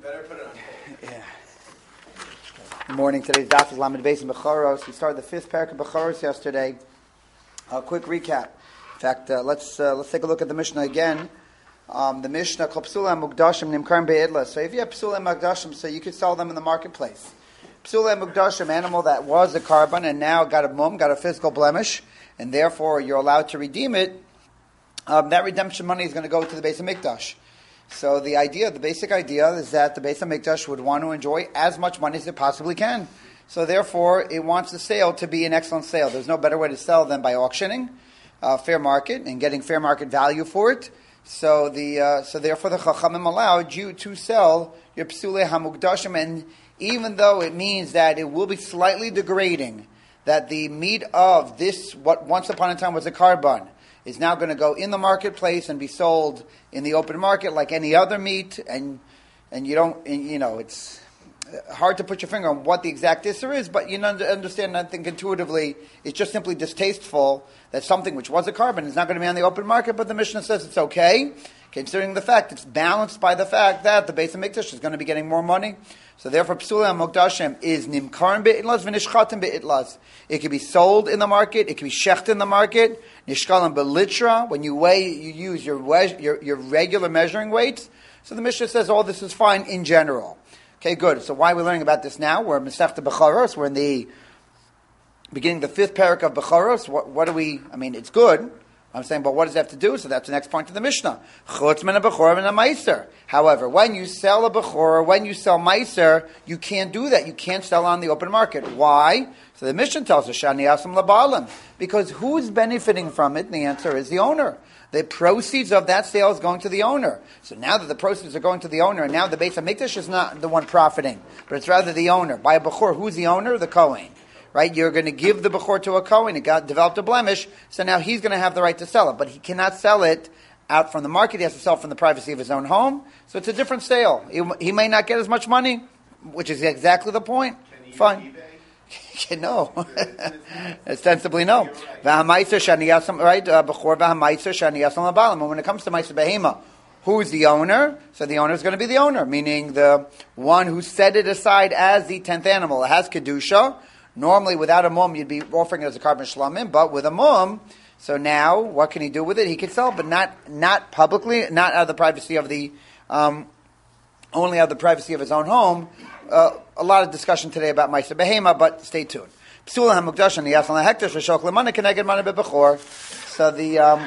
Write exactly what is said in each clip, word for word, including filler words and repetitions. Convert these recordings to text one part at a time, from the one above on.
Better put it on tape. Yeah. Good morning. Today's daf is Lamed Beis in Bechoros. We started the fifth parak of Bechoros yesterday. A quick recap. In fact, uh, let's uh, let's take a look at the Mishnah again. Um, the Mishnah called Psula Mugdashim Nimkarim Be'idla. So if you have Psula Mugdashim, so you could sell them in the marketplace. Psula Mugdashim, animal that was a carbon and now got a mum, got a physical blemish, and therefore you're allowed to redeem it. Um, that redemption money is going to go to the Beis HaMikdash. So the idea, the basic idea is that the Beis HaMikdash would want to enjoy as much money as it possibly can. So therefore, it wants the sale to be an excellent sale. There's no better way to sell than by auctioning, uh, fair market, and getting fair market value for it. So the uh, so therefore the Chachamim allowed you to sell your Psule HaMukdashim, and even though it means that it will be slightly degrading, that the meat of this, what once upon a time was a carbon, is now going to go in the marketplace and be sold in the open market like any other meat, and and you don't, and, you know, it's hard to put your finger on what the exact issur is, but you understand, I think intuitively, it's just simply distasteful that something which was a carbon is not going to be on the open market, but the Mishnah says it's okay, considering the fact it's balanced by the fact that the Beis HaMikdash is going to be getting more money. So therefore, Psula Mukdashim is Nimkarim Be'itlas v'Nishchatim Be'itlas. It can be sold in the market, it can be shecht in the market, Nishkalim Belitra, when you weigh, you use your, your, your regular measuring weights. So the Mishnah says all this is fine in general. Okay, good. So why are we learning about this now? We're in Masechta Bechoros. We're in the beginning of the fifth parak of Bechoros. What, what do we, I mean, it's good. I'm saying, but what does it have to do? So that's the next point of the Mishnah. Chutz min a bechor min a meiser. However, when you sell a bechor, when you sell meiser, you can't do that. You can't sell on the open market. Why? So the Mishnah tells us, Shani Asam Labalim. Because who's benefiting from it? And the answer is the owner. The proceeds of that sale is going to the owner. So now that the proceeds are going to the owner, and now the Beis HaMikdash is not the one profiting, but it's rather the owner. By a bechor, who's the owner? The Kohen. Right? You're going to give the bechor to a Kohen. It got developed a blemish, so now he's going to have the right to sell it. But he cannot sell it out from the market. He has to sell it from the privacy of his own home. So it's a different sale. He, he may not get as much money, which is exactly the point. Can he Fine. use eBay? No. Ostensibly, no. Right? Uh, Bechor v'hamaiser shani yasam labalim. When it comes to meiser behema, who's the owner? So the owner is going to be the owner, meaning the one who set it aside as the tenth animal. It has kedusha. Normally, without a mum, you'd be offering it as a carbon shlamim, but with a mum, so now, what can he do with it? He can sell, but not not publicly, not out of the privacy of the, um, only out of the privacy of his own home. Uh, a lot of discussion today about Meiser Behema, but stay tuned. Psula HaMukdashim Niyas Lan HaHekdesh V'Shok L'Mana Keneged Mana B'Bechor. So the, um,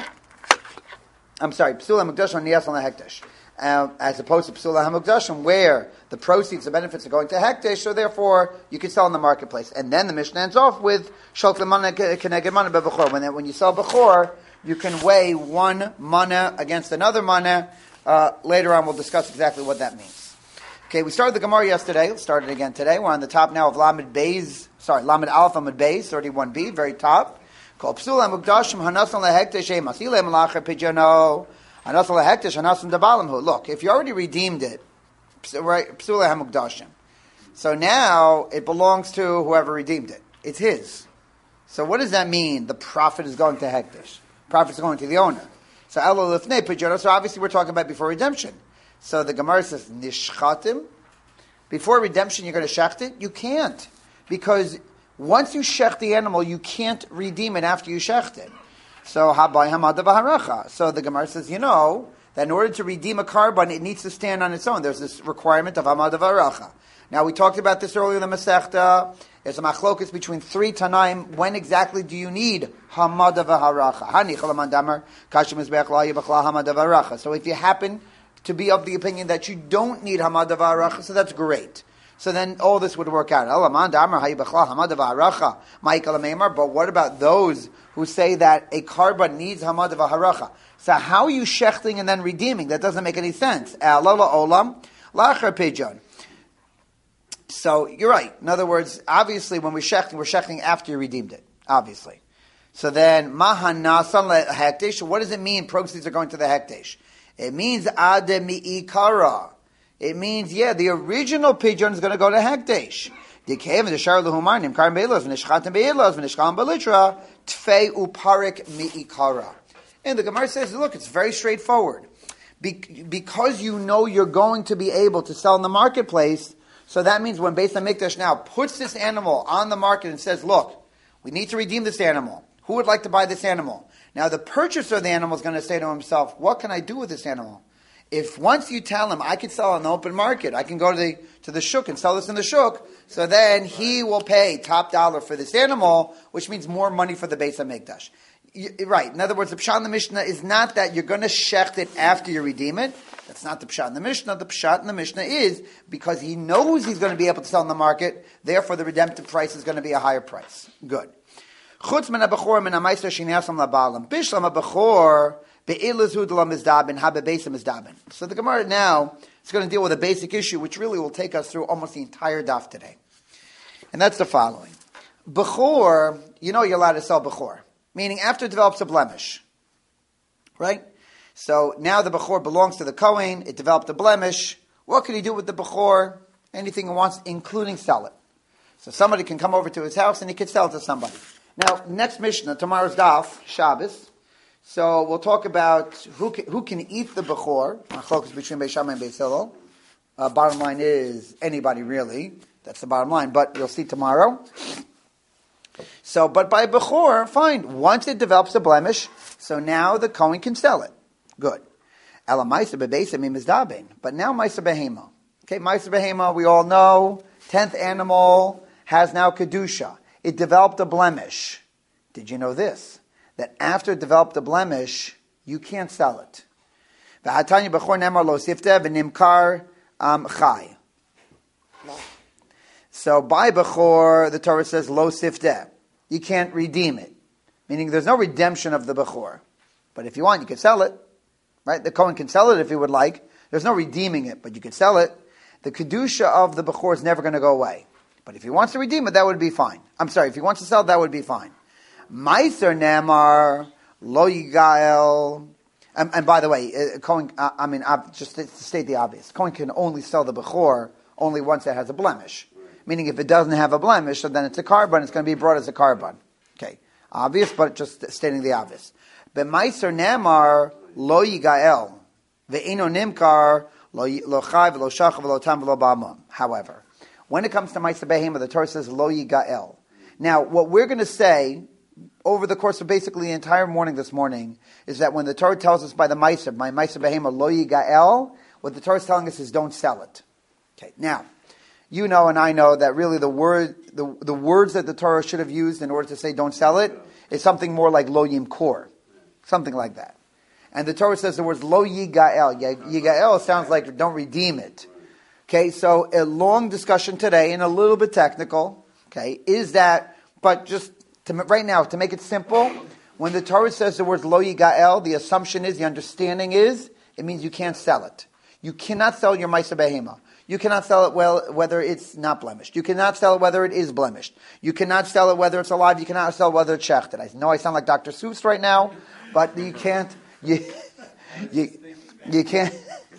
I'm sorry, Psula HaMukdashim Niyas Lan HaHekdesh. Uh, as opposed to Psula HaMukdashim, where the proceeds, the benefits are going to Hekdesh, so therefore you can sell in the marketplace. And then the Mishnah ends off with Shok L'Mana Keneged Mana B'Bechor. When, when you sell Bechor, you can weigh one mana against another mana. Uh, later on we'll discuss exactly what that means. Okay, we started the Gemara yesterday. Let's start it again today. We're on the top now of Lamed Beis, sorry, Lamed Aleph Lamed Beis, thirty-one b, very top. Called Psula Mukdashim Hanasan Lehektesh Emas. Ilem Lacher Pidjano. Hanasan Lehektesh Hanasan Dabalim. Look, if you already redeemed it, right, Psula HaMukdashim. So now it belongs to whoever redeemed it. It's his. So what does that mean? The profit is going to Hekdesh. Profit is going to the owner. So Elo Lifnei Pidjano. So obviously we're talking about before redemption. So the Gemara says, Nishchatim. Before redemption, you're going to shecht it? You can't. Because once you shecht the animal, you can't redeem it after you shecht it. So, Habai Hamada V'Haracha. So the Gemara says, you know, that in order to redeem a carbon, it needs to stand on its own. There's this requirement of Hamada V'Haracha. Now, we talked about this earlier in the Masechta. There's a machlokus between three Tanaim. When exactly do you need Hamada V'Haracha? Hani Chalaman Damar, Kashim Mizbeach La Yibachla Hamada V'Haracha. So if you happen to be of the opinion that you don't need Hamada V'Haracha, so that's great. So then all this would work out. But what about those who say that a carbon needs Hamada V'Haracha? So how are you shechting and then redeeming? That doesn't make any sense. So you're right. In other words, obviously when we're shechting, we're shechting after you redeemed it. Obviously. So then, Mahanasan Hekdesh, what does it mean proceeds are going to the Hekdesh? It means ade mi'ikara. It means, yeah, the original pigeon is going to go to Hekdesh. Dikev the shar lehumar nimkarim be'ilos v'nishchatim be'ilos v'nishkalim belitra tfei uparik mi'ikara. And the Gemara says, look, it's very straightforward. Be- because you know you're going to be able to sell in the marketplace, so that means when Beis HaMikdash now puts this animal on the market and says, look, we need to redeem this animal. Who would like to buy this animal? Now the purchaser of the animal is going to say to himself, what can I do with this animal? If once you tell him, I can sell in the open market, I can go to the to the shuk and sell this in the shuk, so then he will pay top dollar for this animal, which means more money for the Beis HaMikdash. You, right. In other words, the pshat in the Mishnah is not that you're going to shecht it after you redeem it. That's not the pshat in the Mishnah. The pshat in the Mishnah is because he knows he's going to be able to sell in the market, therefore the redemptive price is going to be a higher price. Good. Chutz min ha-bechor min ha-meiser sheniasam la-baalim. Bishlam ha-bechor be'ilazud la-mizdabin ha-bebesim mizdabin. So the Gemara now is going to deal with a basic issue which really will take us through almost the entire daf today. And that's the following. Bechor, you know you're allowed to sell bechor. Meaning after it develops a blemish. Right? So now the bechor belongs to the Kohen, it developed a blemish. What can he do with the bechor? Anything he wants, including sell it. So somebody can come over to his house and he can sell it to somebody. Now, next Mishnah, tomorrow's daf, Shabbos. So we'll talk about who can, who can eat the bechor. Machlokes between Beis Shammai and Beis Hillel. Uh, bottom line is anybody really. That's the bottom line. But you'll see tomorrow. So, but by bechor, fine. Once it develops a blemish, so now the Kohen can sell it. Good. Ela ma'aser bebesim mizdaben. But now ma'aser behema. Okay, ma'aser behema, we all know, tenth animal has now kedusha. It developed a blemish. Did you know this? That after it developed a blemish, you can't sell it. V'hatanya bechor nemar lo sifte v'nimkar chai. So by bechor, the Torah says lo sifte. You can't redeem it. Meaning there's no redemption of the bechor. But if you want, you can sell it. Right? The Kohen can sell it if he would like. There's no redeeming it, but you can sell it. The kedusha of the bechor is never going to go away. But if he wants to redeem it, that would be fine. I'm sorry, if he wants to sell it, that would be fine. Meiser Namar, Lo Yigael. And, and by the way, uh, Kohen, uh, I mean, uh, just to state the obvious, Kohen can only sell the bechor only once it has a blemish. Meaning if it doesn't have a blemish, so then it's a carbon, it's going to be brought as a carbon. Okay. Obvious, but just stating the obvious. But Meiser Namar, Lo Yigael. Ve'ino Nimkar, Lo Chai, Lo Shach, Lo Tam, Lo Ba'amam. However, when it comes to Ma'aser Behema, the Torah says Lo Yigael. Now, what we're going to say over the course of basically the entire morning this morning is that when the Torah tells us by the Ma'aser, my Ma'aser Behema Lo Yigael, what the Torah is telling us is don't sell it. Okay. Now, you know and I know that really the word, the, the words that the Torah should have used in order to say don't sell it is something more like Lo Yimkor, something like that. And the Torah says the words Lo Yigael. Yigael sounds like don't redeem it. Okay, so a long discussion today and a little bit technical. Okay, is that, but just to, right now, to make it simple, when the Torah says the words Lo Yigael, the assumption is, the understanding is, it means you can't sell it. You cannot sell your Ma'aser Behema. You cannot sell it well whether it's not blemished. You cannot sell it whether it is blemished. You cannot sell it whether it's alive. You cannot sell it whether it's shechted. I know I sound like Doctor Seuss right now, but you can't. You you you can't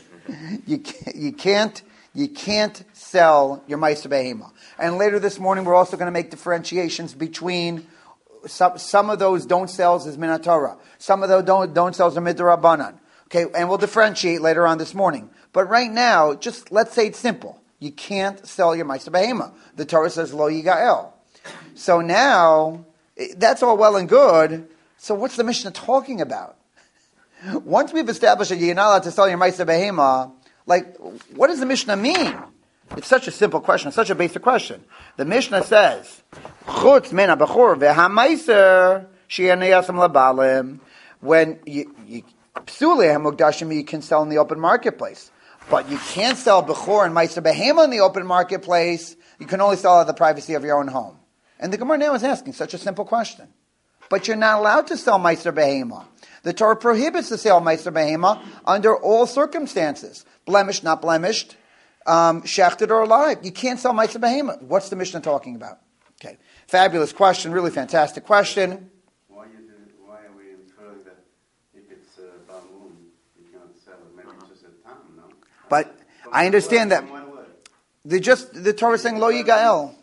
you can't you can't you can't sell your Ma'aser Behema. And later this morning, we're also going to make differentiations between some some of those don't sells is Min Torah, some of those don't don't sells are Midrabanan. Okay, and we'll differentiate later on this morning. But right now, just let's say it's simple. You can't sell your Ma'aser Behema. The Torah says Lo Yigael. So now, that's all well and good. So what's the Mishnah talking about? Once we've established that you're not allowed to sell your Ma'aser Behema, like, what does the Mishnah mean? It's such a simple question, such a basic question. The Mishnah says, Chutz min ha-bechor ve'ha-ma'aser she'yaneyasam labalim. When you, you Psule ha-mukdashim, you can sell in the open marketplace. But you can't sell Bechor and Ma'aser Behema in the open marketplace. You can only sell at the privacy of your own home. And the Gemara now is asking such a simple question. But you're not allowed to sell Ma'aser Behema. The Torah prohibits the sale of Ma'aser Behema under all circumstances. Blemished, not blemished, um, shechted or alive. You can't sell Ma'aser Behema. What's the Mishnah talking about? Okay, fabulous question, really fantastic question. Why, you do, why are we inferring that if it's uh, Bamun, you can't sell it? Maybe it's just a time, no? But I understand that. They just the Torah is saying Lo Yigael.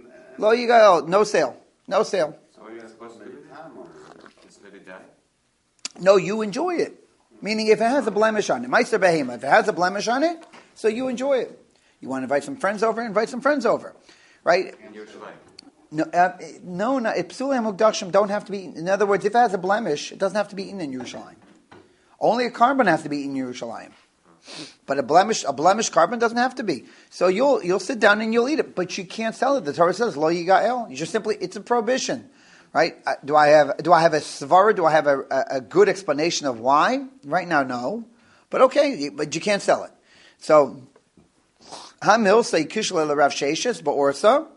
Lo Yigael, no sale. No sale. So you're supposed to let it die? Just let it die? No, you enjoy it. Meaning, if it has a blemish on it, Meiser Behema, if it has a blemish on it, so you enjoy it. You want to invite some friends over, invite some friends over, right? And Yerushalayim. No, uh, no, no. Psulei Mukdashim don't have to be eaten. In other words, if it has a blemish, it doesn't have to be eaten in Yerushalayim. Only a carbon has to be eaten in Yerushalayim. But a blemish, a blemish carbon doesn't have to be. So you'll you'll sit down and you'll eat it, but you can't sell it. The Torah says lo yigael. You just simply, it's a prohibition, right? Uh, do I have do I have a svara? Do I have a, a, a good explanation of why? Right now, no. But okay, but you can't sell it. So hamil say kishle Rav Sheshes ba'orsa.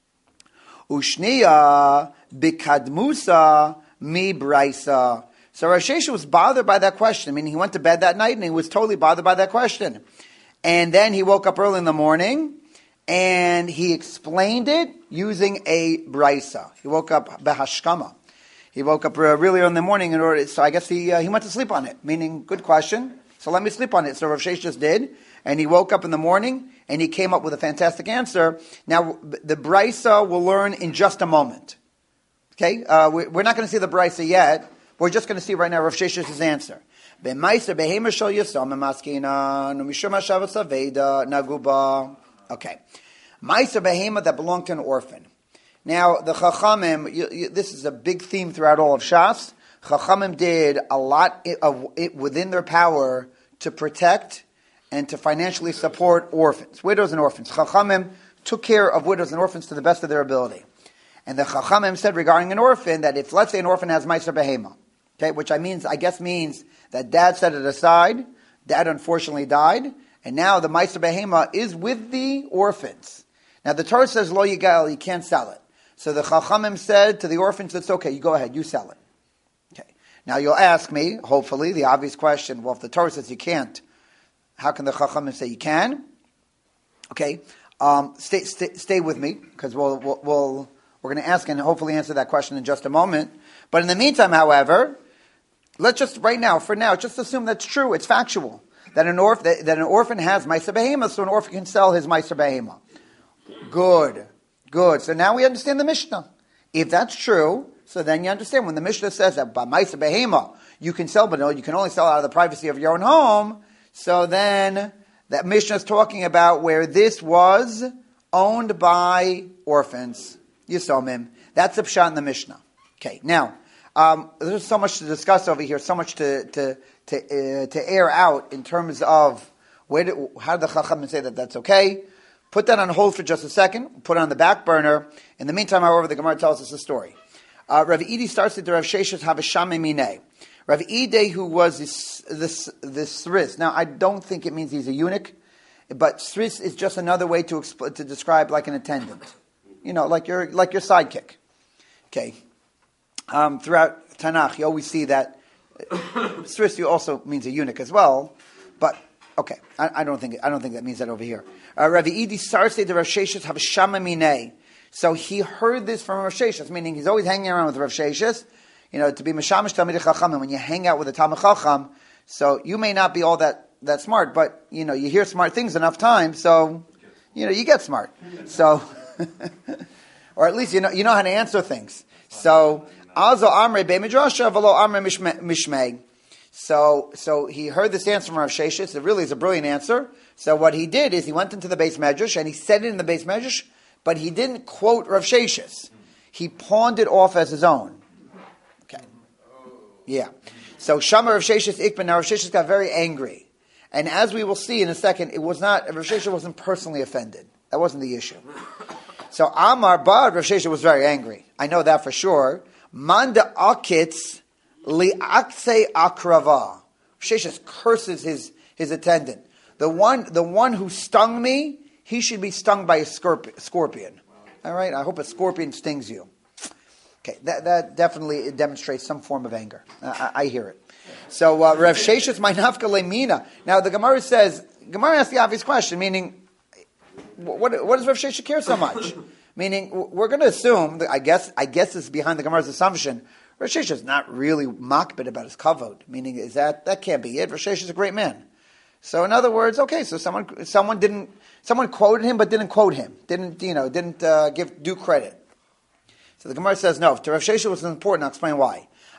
Ushniya bikadmusa mi braisa. So Rav Sheshes was bothered by that question. I mean, he went to bed that night and he was totally bothered by that question. And then he woke up early in the morning and he explained it using a braisa. He woke up behashkama. He woke up really early in the morning in order. So I guess he uh, he went to sleep on it. Meaning, good question. So let me sleep on it. So Rav Sheshes did, and he woke up in the morning. And he came up with a fantastic answer. Now, the Brisa we'll learn in just a moment. Okay? Uh, we're not going to see the Brisa yet. We're just going to see right now Rav Sheshes' answer. Okay. Ma'aser behema that belonged to an orphan. Now, the Chachamim, you, you, this is a big theme throughout all of Shas. Chachamim did a lot of it within their power to protect and to financially support orphans, widows and orphans. Chachamim took care of widows and orphans to the best of their ability. And the Chachamim said regarding an orphan that if, let's say, an orphan has Ma'aser behema, okay, which I means I guess means that dad set it aside, dad unfortunately died, and now the Ma'aser behema is with the orphans. Now the Torah says lo yigael, you can't sell it. So the Chachamim said to the orphans, it's okay, you go ahead, you sell it. Okay. Now you'll ask me, hopefully, the obvious question, well, if the Torah says you can't, how can the Chachamim say you can? Okay, um, stay, stay stay with me because we'll, we'll, we'll we're going to ask and hopefully answer that question in just a moment. But in the meantime, however, let's just right now, for now, just assume that's true. It's factual that an orphan that, that an orphan has Ma'aser behema, so an orphan can sell his Ma'aser behema. Good, good. So now we understand the Mishnah. If that's true, so then you understand when the Mishnah says that by Ma'aser behema you can sell, but no, you can only sell out of the privacy of your own home. So then, that Mishnah is talking about where this was owned by orphans, Yisomim. That's the pshat in the Mishnah. Okay, now, um, there's so much to discuss over here, so much to to to, uh, to air out in terms of where did, how did the Chachamim say that that's okay. Put that on hold for just a second, put it on the back burner. In the meantime, however, the Gemara tells us a story. Uh, Rav Idi starts with the Rav Sheshes Havashame Mineh. Rav Idei, who was this this this Sris. Now, I don't think it means he's a eunuch, but Sris is just another way to exp- to describe like an attendant. You know, like your like your sidekick. Okay. Um, throughout Tanakh, you always see that Sris also means a eunuch as well. But okay, I, I don't think I don't think that means that over here. Uh, Rav Idei Sarse the Rav Sheshes Havashama Minei. So he heard this from Rav Sheshes, meaning he's always hanging around with Rav Sheshes. You know, to be Meshamish Talmidei Chachamim, when you hang out with a Talmid Chacham, so you may not be all that, that smart, but, you know, you hear smart things enough times, so, you know, you get smart. So, or at least you know you know how to answer things. So, Azo Amre Be Midrasha V'lo Amre Mishmei. So, so he heard this answer from Rav Sheshes. It really is a brilliant answer. So what he did is he went into the Beis Medrash and he said it in the Beis Medrash, but he didn't quote Rav Sheshes. He pawned it off as his own. Yeah. So Shama Rav Sheshes Ikban. Now Rav Sheshes got very angry, and as we will see in a second, it was not Rav Sheshes wasn't personally offended. That wasn't the issue. So Amar Bad Rav Sheshes was very angry. I know that for sure. Manda akitz liakse akrava. Rav Sheshes curses his his attendant. The one the one who stung me, he should be stung by a scorpion. All right. I hope a scorpion stings you. Okay, that, that definitely demonstrates some form of anger. Uh, I, I hear it. So, uh, Rav Sheshes my nafka lemina. Now, the Gemara says, Gemara asks the obvious question, meaning, what, what does Rav Sheshes care so much? Meaning, we're going to assume, that I guess I guess this is behind the Gemara's assumption, Rav Sheshes is not really makbid about his kavod. Meaning, is that, that can't be it. Rav Sheshes is a great man. So, in other words, okay, so someone someone didn't, someone quoted him, but didn't quote him. Didn't, you know, didn't uh, give due credit. So the Gemara says, no, if to Rav Sheshes was important, I'll explain why.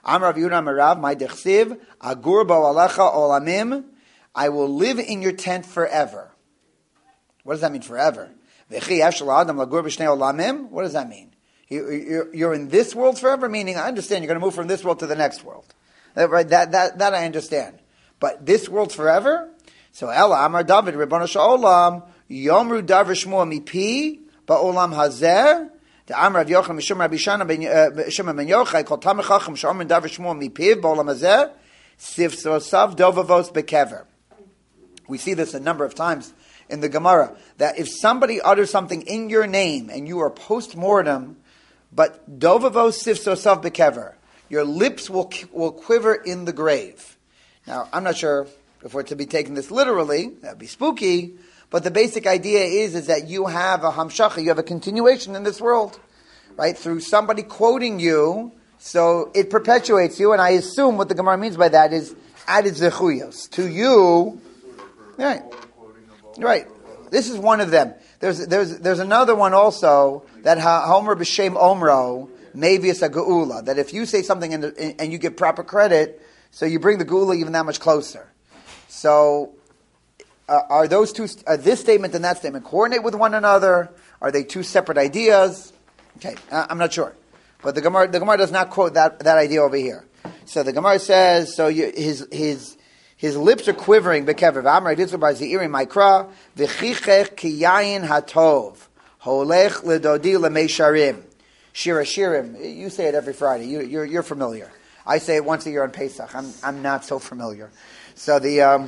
Amar Rav Yehuda Merav, my dechsiv, agur bo alecha olamim, I will live in your tent forever. What does that mean, forever? What does that mean? You're in this world forever, meaning, I understand, you're going to move from this world to the next world. Right? That, that, that I understand. But this world forever? So, Ella, Amar David, Ribbon Olam, Yomru Davar Shmua Mipi, Ba'olam Hazer, the Amar of Yocham, Mishum Rabbi Shana, Shema Ben Yochai, Kol Tamech Chacham, Shomer Davar Shmua Mipi, Ba'olam Hazer, Sif Sosav Dovavos Bekever. We see this a number of times in the Gemara, that if somebody utters something in your name, and you are post-mortem, but Dovavos Sif Sosav Bekever, your lips will will quiver in the grave. Now, I'm not sure if we're to be taking this literally, that'd be spooky, but the basic idea is, is that you have a hamshacha, you have a continuation in this world, right? Through somebody quoting you, so it perpetuates you, and I assume what the Gemara means by that is added zechuyos. To you, right, right. This is one of them. There's there's there's another one also, that Homer b'shem omro, Mavius a geula, that if you say something and, and you give proper credit, so you bring the geula even that much closer. So, uh, are those two, uh, this statement and that statement coordinate with one another? Are they two separate ideas? Okay, uh, I'm not sure. But the Gemara, the Gemara does not quote that, that idea over here. So the Gemara says, so you, his his his lips are quivering. Bekever v'amar ditzur bar ze'irim ma'ikra v'chichech kiyayin hatov holech ledodi lemeisharim. Shira Shirim, you say it every Friday. You, you're, you're familiar. I say it once a year on Pesach. I'm, I'm not so familiar. So the um,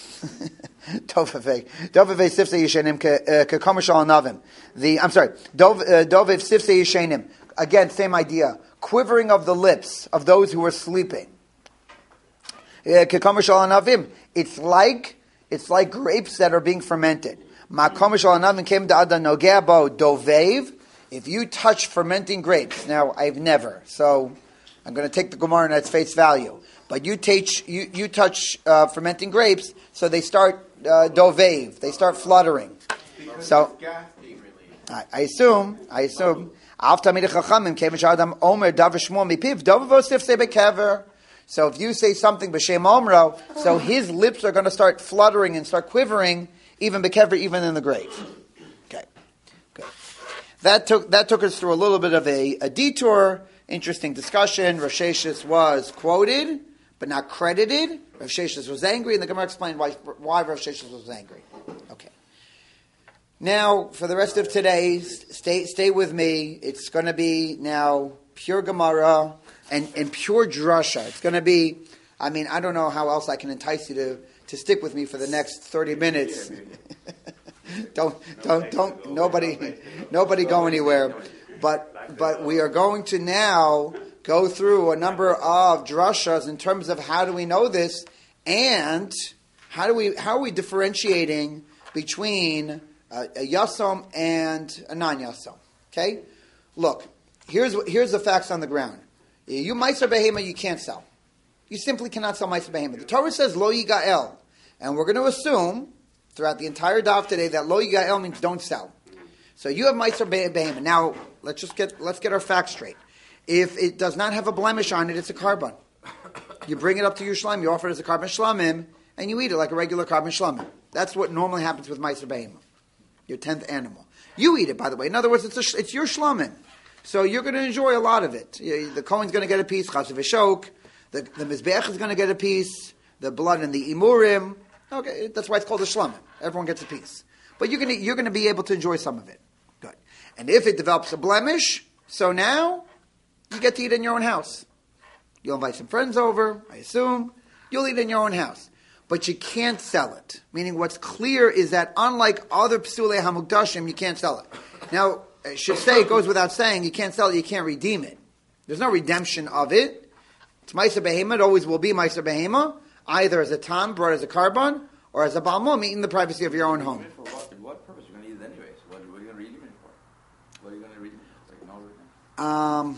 Dovevei Dovevei Sifsei Yishenim Kekomashal Navim. The I'm sorry, Dovev Sifsei Yishenim. Again, same idea. Quivering of the lips of those who are sleeping. Kekomashal Navim. It's like it's like grapes that are being fermented. Makomashal Navim came to Adan Nogabo Dovev. If you touch fermenting grapes, now I've never, so I'm going to take the Gemara at its face value. But you touch, you, you touch uh, fermenting grapes, so they start uh, dovev, they start fluttering. Because so gas being released. I, I assume, I assume. So if you say something b'shem omro, so his lips are going to start fluttering and start quivering, even bekever, even in the grave. Okay, good. That took that took us through a little bit of a, a detour. Interesting discussion. Rav Sheshes was quoted, but not credited. Rav Sheshes was angry, and the Gemara explained why, why Rav Sheshes was angry. Okay. Now, for the rest of today, stay stay with me. It's going to be now pure Gemara and, and pure drasha. It's going to be, I mean, I don't know how else I can entice you to, to stick with me for the next thirty minutes. don't, don't, don't, nobody, nobody go anywhere. But, but we are going to now go through a number of drashas in terms of how do we know this, and how do we, how are we differentiating between a, a yasom and a non-yasom? Okay? Look, here's, here's the facts on the ground. You meiser behema, you can't sell. You simply cannot sell meiser behema. The Torah says lo yigael, and we're going to assume throughout the entire daf today that lo yigael means don't sell. So you have meiser behema. Now let's just get let's get our facts straight. If it does not have a blemish on it, it's a carbon. You bring it up to your shlamim, you offer it as a carbon shlamim, and you eat it like a regular carbon shlamim. That's what normally happens with meiser behema, your tenth animal. You eat it, by the way. In other words, it's a, it's your shlamim. So you're going to enjoy a lot of it. The Kohen's going to get a piece, Chas v'shok. The, the Mizbeach is going to get a piece. The blood and the imurim. Okay, that's why it's called a shlamim. Everyone gets a piece. But you're going to, you're going to be able to enjoy some of it. Good. And if it develops a blemish, so now you get to eat in your own house. You'll invite some friends over, I assume. You'll eat in your own house. But you can't sell it. Meaning what's clear is that unlike other psulei hamukdashim, you can't sell it. Now, I should say, it goes without saying, you can't sell it, you can't redeem it. There's no redemption of it. It's meiser behema, it always will be meiser behema, either as a tam, brought as a carbon, or as a balmum, eaten in the privacy of your own home. For what, for what purpose? You're going to eat it anyways. What, what are you going to redeem it for? What are you going to redeem it for? Like, no, Um,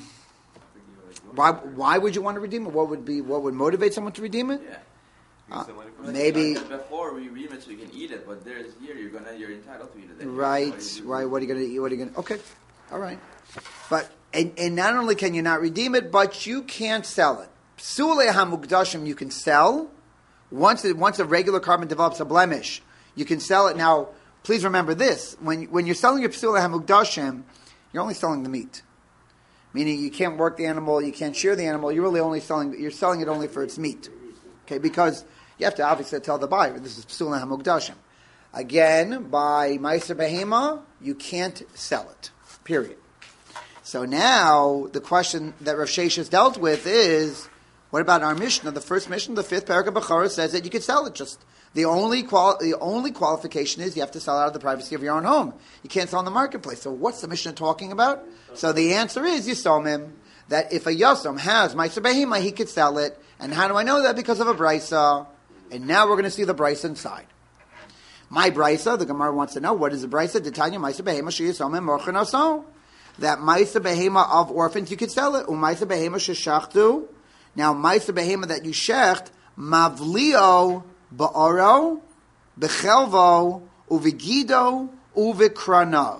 why, why would you want to redeem it? What would be, what would motivate someone to redeem it? yeah. Uh, maybe Like before we redeem it so you can eat it, but there's here you're gonna you're entitled to eat it. Anyway. right, What do you do? right. What are you going to eat? What are you going to? Okay, all right. But and, and not only can you not redeem it, but you can't sell it. Psulei hamugdashim you can sell. Once it, once a regular carbon develops a blemish, you can sell it. Now, please remember this: when when you're selling your psulei hamugdashim, you're only selling the meat. Meaning you can't work the animal, you can't shear the animal. You're really only selling. You're selling it only for its meat. Okay, because you have to obviously tell the buyer this is psulei hamugdashim. Again, by Meiser Behema, you can't sell it. Period. So now, the question that Rav Sheish has dealt with is, what about our Mishnah? The first Mishnah, the fifth Parak of Bechorah, says that you could sell it. Just the only quali- the only qualification is you have to sell out of the privacy of your own home. You can't sell in the marketplace. So what's the Mishnah talking about? So the answer is Yisomim, that if a Yosom has Meiser Behema, he could sell it. And how do I know that? Because of a Brisa. And now we're going to see the Brisa inside. My Brisa, the Gemara wants to know, what is the Brisa? D'Tanya Meiser Behema Sheyisomim Morchen Oso. That Meiser Behema of orphans, you could sell it. U'Meiser Behema Sheshachtu. Now, Meiser Behema that you shecht, Mavlio Ba'oro, Bechelvo, Uvigido, Uvikranav.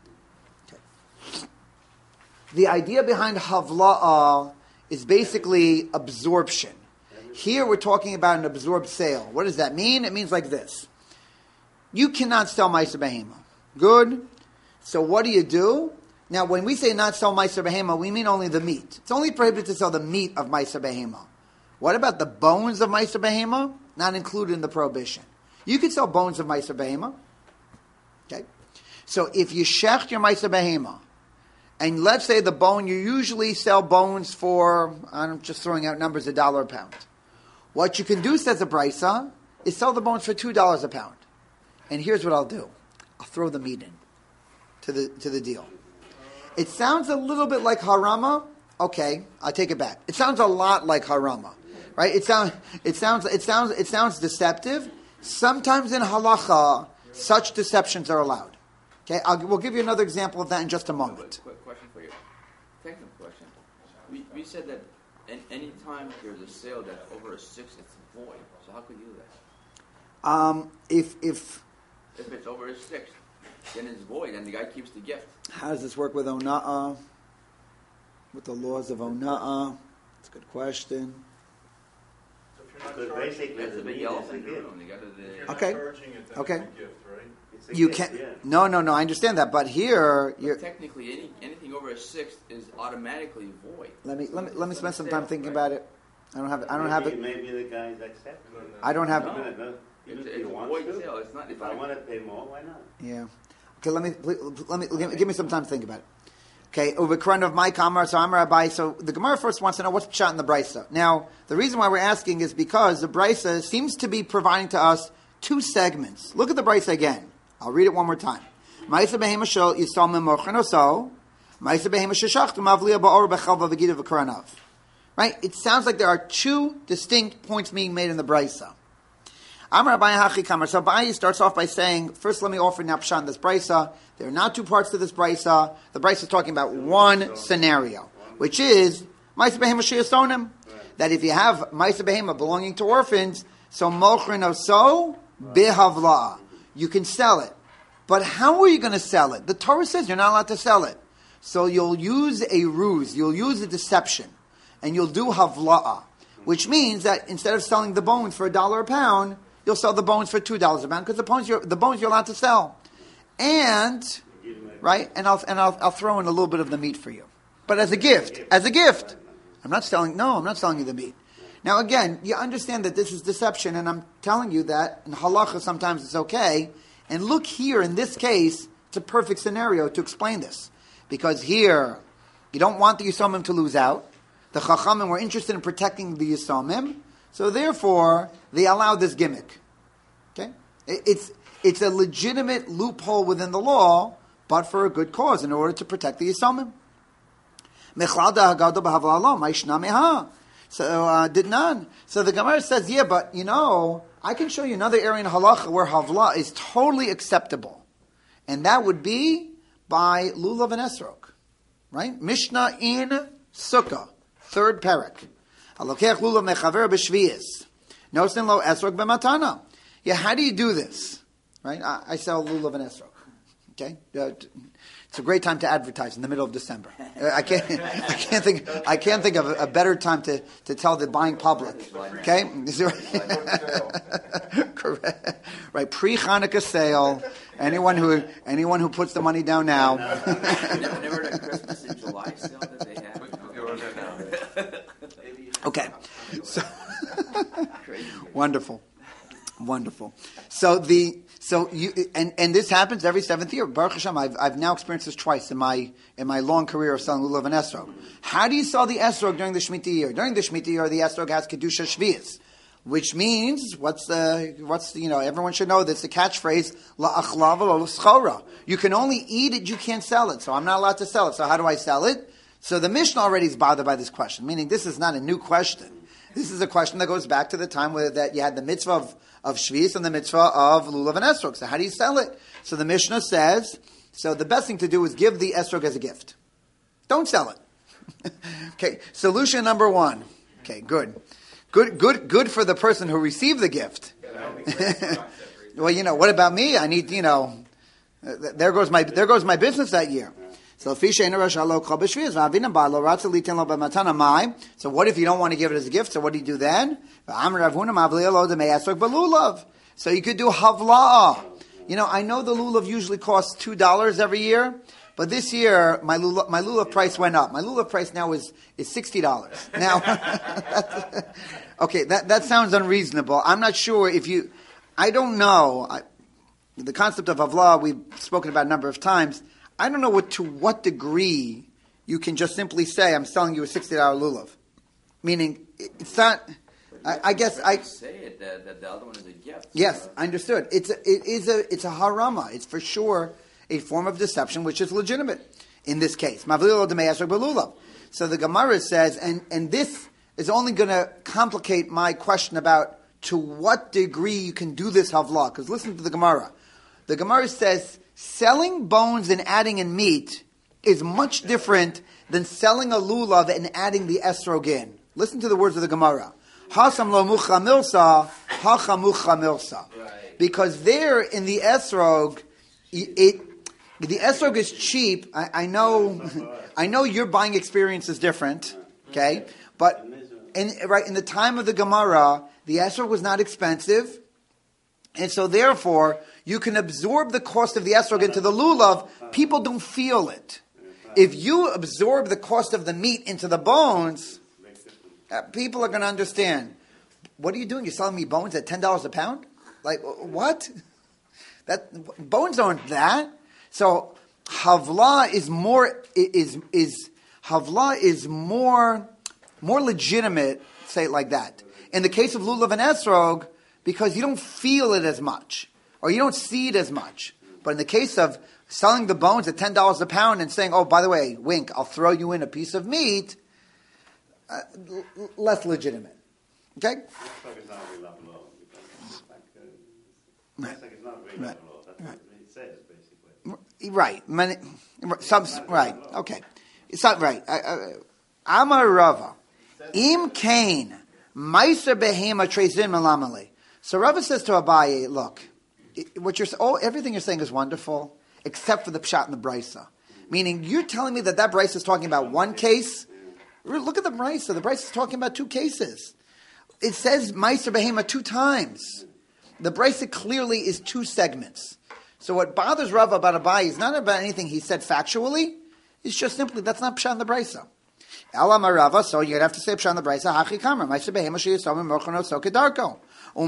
Okay. The idea behind Havla'ah is basically absorption. Here we're talking about an absorbed sale. What does that mean? It means like this. You cannot sell Meiser Behema. Good. So what do you do? Now, when we say not sell Meiser Behema, we mean only the meat. It's only prohibited to sell the meat of Meiser Behema. What about the bones of Meiser Behema? Not included in the prohibition. You can sell bones of Meiser Behema. Okay? So if you shecht your Meiser Behema, and let's say the bone, you usually sell bones for, I'm just throwing out numbers, a dollar a pound. What you can do, says the Brisa, is sell the bones for two dollars a pound. And here's what I'll do. I'll throw the meat in to the to the deal. It sounds a little bit like harama. Okay, I'll take it back. It sounds a lot like harama, right? It sounds it sounds it sounds it sounds deceptive. Sometimes in halacha, such deceptions are allowed. Okay, I'll, we'll give you another example of that in just a moment. Quick question for you. Technical question. We, we said that in, any time there's a sale that's over a six, it's void. So how could you do that? Um, if if if it's over a six, then it's void, and the guy keeps the gift. How does this work with ona'ah? With the laws of ona'ah? It's a good question. Because basically That's the a big meat is a elephant in the gift. room. You gotta, the, If you're Okay. not charging it, then Okay. it's a gift, right? It's a You gift, can't. yeah. No, no, no. I understand that, but here, you're. technically, any, anything over a six is automatically void. Let me let me let me spend some time thinking about it. I don't have I don't have maybe, it. Maybe the guys accept it. I don't have. No. Even if- even It's, if it's he a wants void to. sale. It's not. If I want to pay more, why not? Yeah. Okay. Let me let me give me, give me some time to think about it. Okay. Uvikran of my kamar. So I'm Rabbi. So the Gemara first wants to know what's pshat in the brisa. Now the reason why we're asking is because the brisa seems to be providing to us two segments. Look at the brisa again. I'll read it one more time. Ma'isa behema shel yisamim morchen oso. Ma'isa behema sheshachtu mavliya ba'or bechalva v'gida v'kranav. Right? It sounds like there are two distinct points being made in the brisa. Amar Abaye Hachi Kamar. So Abaye starts off by saying, first let me offer now pshat in this brisa. There are not two parts to this brisa. The brisa is talking about one scenario, which is Ma'isa behema sheyasonim. That if you have Ma'isa behema belonging to orphans, so mochrin oso bihavla, you can sell it. But how are you going to sell it? The Torah says you're not allowed to sell it. So you'll use a ruse, you'll use a deception, and you'll do havla'a, which means that instead of selling the bones for a dollar a pound, you'll sell the bones for two dollars a pound because the bones you're the bones you're allowed to sell, and right, and I'll and I'll I'll throw in a little bit of the meat for you, but as a gift, as a gift. I'm not selling. No, I'm not selling you the meat. Now again, you understand that this is deception, and I'm telling you that in halacha sometimes it's okay. And look here in this case, it's a perfect scenario to explain this, because here you don't want the Yisomim to lose out. The Chachamim were interested in protecting the Yisomim, so therefore they allowed this gimmick. Okay, it's it's a legitimate loophole within the law, but for a good cause, in order to protect the Yisomim. So uh, did none. So the Gemara says, yeah, but you know, I can show you another area in halacha where havla is totally acceptable, and that would be by lulav and esrog, right? Mishnah in Sukkah, third parak. Halokech lulav mechaver b'shviyis, nosin lo esrog b'matana. Yeah, how do you do this? Right? I, I sell lulav and esrog. Okay, uh, it's a great time to advertise in the middle of December. Uh, I can't, I can't think, I can't think of a, a better time to, to tell the buying public. Okay, correct. Right, pre-Hanukkah sale. Anyone who, anyone who puts the money down now. never, never had a Christmas in July sale that they have. Okay, so wonderful, wonderful. So the so you and, and this happens every seventh year. Baruch Hashem, I've I've now experienced this twice in my in my long career of selling lulav and esrog. How do you sell the esrog during the Shemitah year? During the Shemitah year, the esrog has kedusha shvius, which means what's the what's the, you know everyone should know this, the catchphrase la'achlav lo l'schora. You can only eat it, you can't sell it. So I'm not allowed to sell it. So how do I sell it? So the Mishnah already is bothered by this question, meaning this is not a new question. This is a question that goes back to the time where that you had the mitzvah of, of Shvius and the mitzvah of Lulav and Esrog. So how do you sell it? So the Mishnah says, so the best thing to do is give the Esrog as a gift. Don't sell it. Okay, solution number one. Okay, good. Good, good, good for the person who received the gift. Well, you know, what about me? I need, you know, there goes my, there goes my business that year. So so what if you don't want to give it as a gift? So what do you do then? So you could do havla'ah. You know, I know the lulav usually costs two dollars every year, but this year my lulav, my lulav price went up. My lulav price now is, is sixty dollars. Now, okay, that, that sounds unreasonable. I'm not sure if you, I don't know. I, the concept of havla'ah we've spoken about a number of times. I don't know what to what degree you can just simply say, I'm selling you a sixty dollars lulav. Meaning, it's not, I, I guess I... say it, that, that the other one is a gift. Yes, so. I understood. It's a, it is a, it's a harama. It's for sure a form of deception which is legitimate in this case. So the Gemara says, and, and this is only going to complicate my question about to what degree you can do this havlah. Because listen to the Gemara. The Gemara says, selling bones and adding in meat is much different than selling a lulav and adding the esrog in. Listen to the words of the Gemara. Hasam lo mucha milsa, hacha mucha milsa. Because there in the esrog, it, the esrog is cheap. I, I know, I know your buying experience is different, okay? But in, right in the time of the Gemara, the esrog was not expensive, and so therefore you can absorb the cost of the esrog into the lulav. People don't feel it. If you absorb the cost of the meat into the bones, uh, people are going to understand. What are you doing? You're selling me bones at ten dollars a pound? Like, what? That bones aren't that. So havla is more is is havla is more more legitimate. Say it like that. In the case of lulav and esrog, because you don't feel it as much, or you don't see it as much. But in the case of selling the bones at ten dollars a pound and saying, "Oh, by the way, wink, I'll throw you in a piece of meat," uh, l- less legitimate. Okay. It's not really love law. It's like it's not really love law. That's what it says, basically. Right. Many, some, right. Okay. It's not right. Amar Rava. Im Kain. Meiser behema trezin malamali. So Rava says to Abaye, look, what you're oh, everything you're saying is wonderful, except for the pshat and the brisa. Meaning, you're telling me that that brisa is talking about one case. Look at the brisa. The brisa is talking about two cases. It says Meiser behema two times. The brisa clearly is two segments. So what bothers Rava about Abaye is not about anything he said factually. It's just simply that's not pshat in the brisa. Ela Marava, so you'd have to say pshat in the brisa. Hachi kamer Meiser behema sheyisamim morchono so kedarko. So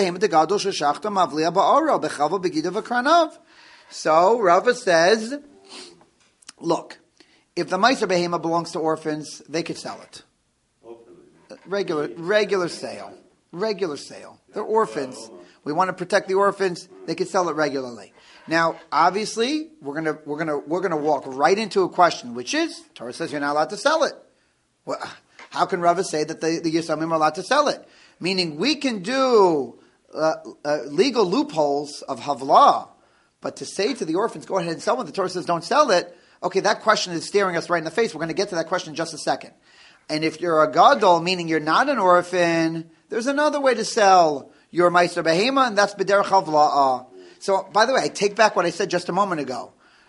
Rava says, look, if the Meiser behema belongs to orphans, they could sell it. Regular, regular sale, regular sale. They're orphans. We want to protect the orphans. They could sell it regularly. Now, obviously, we're gonna we're gonna we're gonna walk right into a question, which is Torah says you're not allowed to sell it. Well, how can Rava say that the, the Yisamim are allowed to sell it? Meaning, we can do uh, uh, legal loopholes of havlah, but to say to the orphans, go ahead and sell it, the Torah says don't sell it, okay, that question is staring us right in the face. We're going to get to that question in just a second. And if you're a gadol, meaning you're not an orphan, there's another way to sell your meiser behema, and that's b'derech havlah. So, by the way, I take back what I said just a moment ago.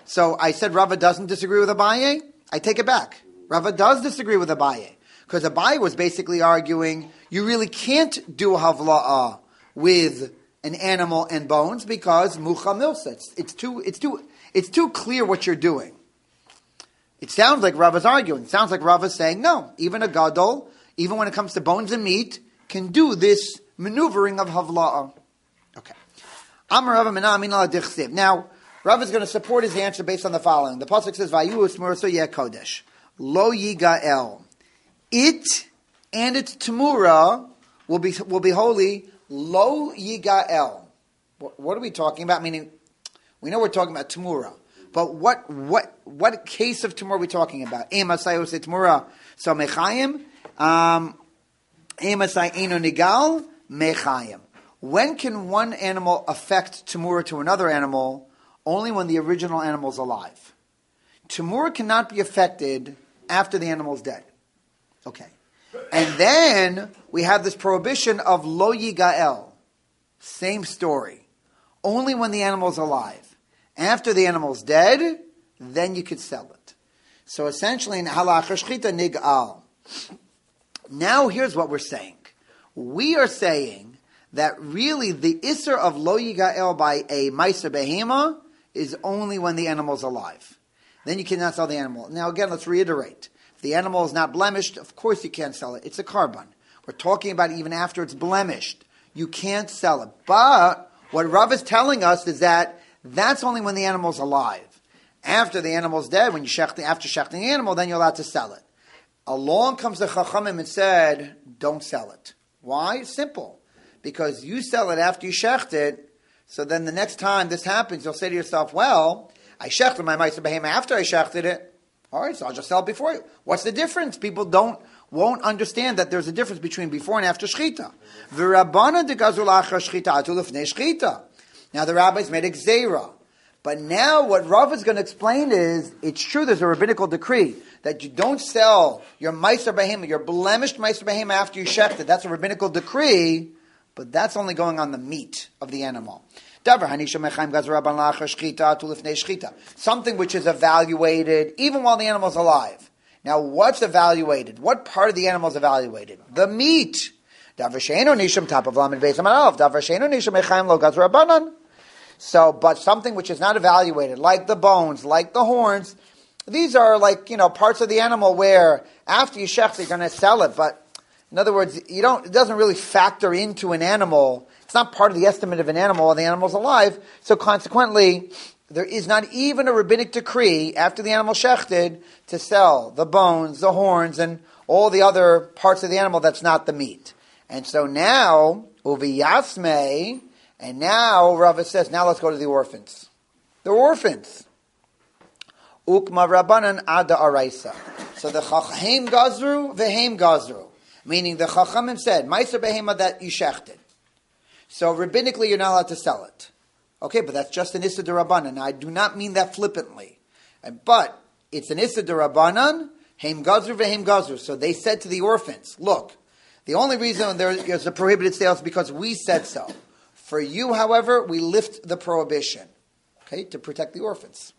So I said Rava doesn't disagree with Abaye. I take it back. Rava does disagree with Abaye. Because Abaye was basically arguing you really can't do havla'ah with an animal and bones because mucha milsa. It's, it's too it's too it's too clear what you're doing. It sounds like Rava's arguing. It sounds like Rava's saying no. Even a gadol, even when it comes to bones and meat, can do this maneuvering of havla'ah. Okay. Amar Rava mina min ala dichsiv. Now Rav is going to support his answer based on the following. The pasuk says, "Vayu usmurso yeh kodesh lo yigael." It and its tamura will be will be holy. Lo yigael. What, what are we talking about? Meaning, we know we're talking about tamura, but what what what case of tamura are we talking about? Emasai say tamura so mechayim. Um, Emasai eno nigal mechayim. When can one animal affect tamura to another animal? Only when the original animal is alive. Tamura cannot be affected after the animal is dead. Okay. And then we have this prohibition of lo yigael. Same story. Only when the animal is alive. After the animal is dead, then you could sell it. So essentially, in halacha shchita nigal. Now here's what we're saying. We are saying that really the isser of lo yigael by a meiser behema is only when the animal is alive. Then you cannot sell the animal. Now again, let's reiterate. If the animal is not blemished, of course you can't sell it. It's a carbon. We're talking about even after it's blemished. You can't sell it. But what Rav is telling us is that that's only when the animal is alive. After the animal is dead, when you shecht, after shechting the animal, then you're allowed to sell it. Along comes the Chachamim and said, don't sell it. Why? It's simple. Because you sell it after you shecht it, so then the next time this happens, you'll say to yourself, well, I shechted my meiser behema after I shechted it. All right, so I'll just sell it before you. What's the difference? People don't won't understand that there's a difference between before and after shechita. V'rabbanan degazul achar shechita atu lefnei shechita. Now the rabbis made a gzeira. But now what Rav is going to explain is, it's true there's a rabbinical decree that you don't sell your meiser behema, your blemished meiser behema after you shecht it. That's a rabbinical decree. But that's only going on the meat of the animal. Something which is evaluated even while the animal is alive. Now, what's evaluated? What part of the animal is evaluated? The meat. So, but something which is not evaluated, like the bones, like the horns, these are like, you know, parts of the animal where after you shecht, you're going to sell it, but in other words, you don't, it doesn't really factor into an animal. It's not part of the estimate of an animal while the animal's alive. So consequently, there is not even a rabbinic decree after the animal shechted to sell the bones, the horns, and all the other parts of the animal that's not the meat. And so now, uviyasme, and now Rava says, now let's go to the orphans. They're orphans. Ukma rabbanan ada araisa. So the chachem gazru, vehem gazru. Meaning the Chachamim said, Meiser behema that you shechted. So rabbinically you're not allowed to sell it. Okay, but that's just an Issa d'Rabbanan. I do not mean that flippantly. But it's an Issa d'Rabbanan, Heim Gazru v'Heim Gazru. So they said to the orphans, look, the only reason there is a prohibited sale is because we said so. For you, however, we lift the prohibition. Okay, to protect the orphans.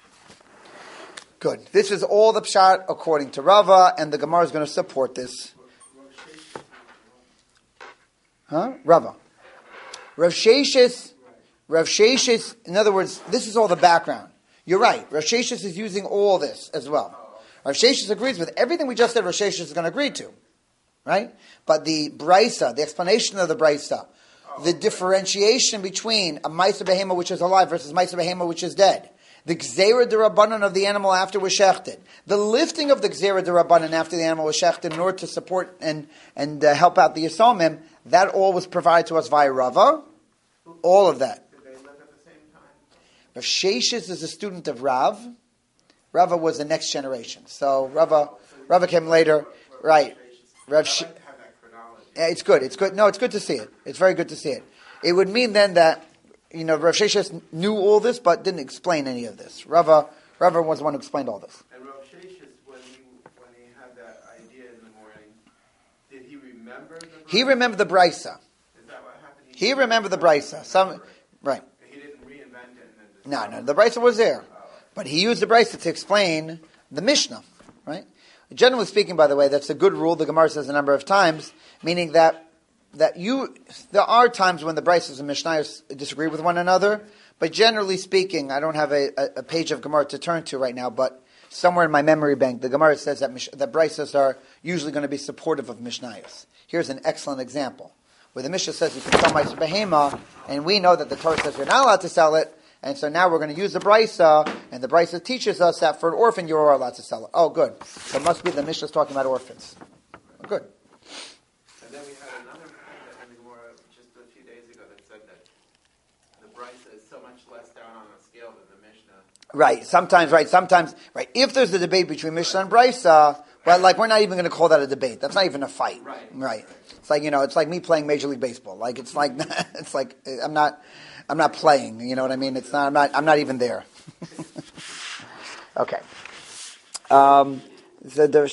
Good. This is all the pshat according to Rava, and the Gemara is going to support this. Huh? Rava. Rav Sheshis, Rav Sheshis, in other words, this is all the background. You're right. Rav Sheshis is using all this as well. Rav Sheshis agrees with everything we just said Rav Sheshis is going to agree to. Right? But the Braisa, the explanation of the Braisa, the differentiation between a Meiser behema which is alive versus Meiser behema which is dead, the Gzeira d'Rabbanan of the animal after was shechted, the lifting of the Gzeira d'Rabbanan after the animal was shechted in order to support and, and uh, help out the Yisomim, that all was provided to us via Rava. All of that. Did they live at the same time? Rav Sheshis is a student of Rav. Rava was the next generation. So Rava, Rava came later. Right. Rav Sh- yeah, it's good. It's good. No, it's good to see it. It's very good to see it. It would mean then that, you know, Rav Sheshis knew all this but didn't explain any of this. Rava, Rava was the one who explained all this. And Rav Sheshis, when he, when he had that idea in the morning, did he remember the Brisa? He remembered the Brisa. Is that what happened? He remembered the Brisa. Some, right. He didn't reinvent it. And then No, no, the Brisa was there. But he used the brisa to explain the Mishnah, right? Generally speaking, by the way, that's a good rule. The Gemara says a number of times, meaning that that you there are times when the brises and Mishnayos disagree with one another. But generally speaking, I don't have a, a, a page of Gemara to turn to right now, but somewhere in my memory bank, the Gemara says that Mish, that brises are usually going to be supportive of Mishnayos. Here's an excellent example where the Mishnah says you can sell Meiser Behema, and we know that the Torah says you're not allowed to sell it. And so now we're going to use the brisa, and the brisa teaches us that for an orphan you are allowed to sell it. Oh, good. So it must be the Mishnah's talking about orphans. Oh, good. And then we had another point in the Gemara just a few days ago that said that the brisa is so much less down on the scale than the Mishnah. Right. Sometimes, right. Sometimes, right. If there's a debate between Mishnah and brisa, well, like we're not even going to call that a debate. That's not even a fight. Right. Right. It's like, you know, it's like me playing Major League Baseball. Like it's like it's like I'm not. I'm not playing, you know what I mean? It's not. I'm not. I'm not even there. Okay. Um, I'm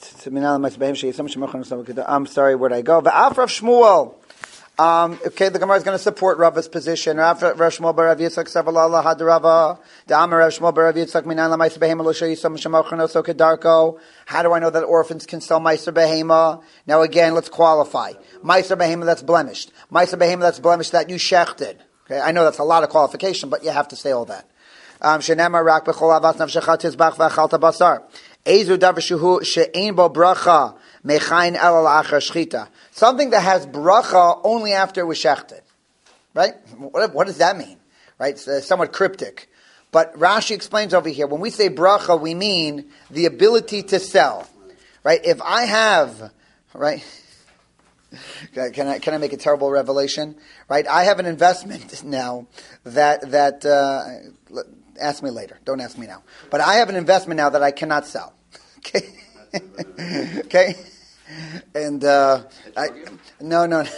sorry. Where'd I go? V'afrav Shmuel. Um, okay, the Gemara is going to support Rava's position. Rav Shmuel bar Rav Yitzchak Savalala had Rava. Da'amar Rav Shmuel bar Rav Yitzchak minan la'maiser behema lo sheyisam shemochan so kedarko. How do I know that orphans can sell meiser behema? Now again, let's qualify. Meiser behema that's blemished. Meiser behema that's blemished that you shechted. Okay, I know that's a lot of qualification, but you have to say all that. Shenema rak b'chol avas nafshecha tizbach v'achalta basar. Ezu davar shehu she'ein bo bracha mechayin el la'achar shchita. Something that has bracha only after it was shechted. Right? What, what does that mean? Right? It's uh, somewhat cryptic. But Rashi explains over here, when we say bracha, we mean the ability to sell. Right? If I have, right? Can I can I make a terrible revelation? Right, I have an investment now that that uh, ask me later. Don't ask me now. But I have an investment now that I cannot sell. Okay, okay, and uh, I no no.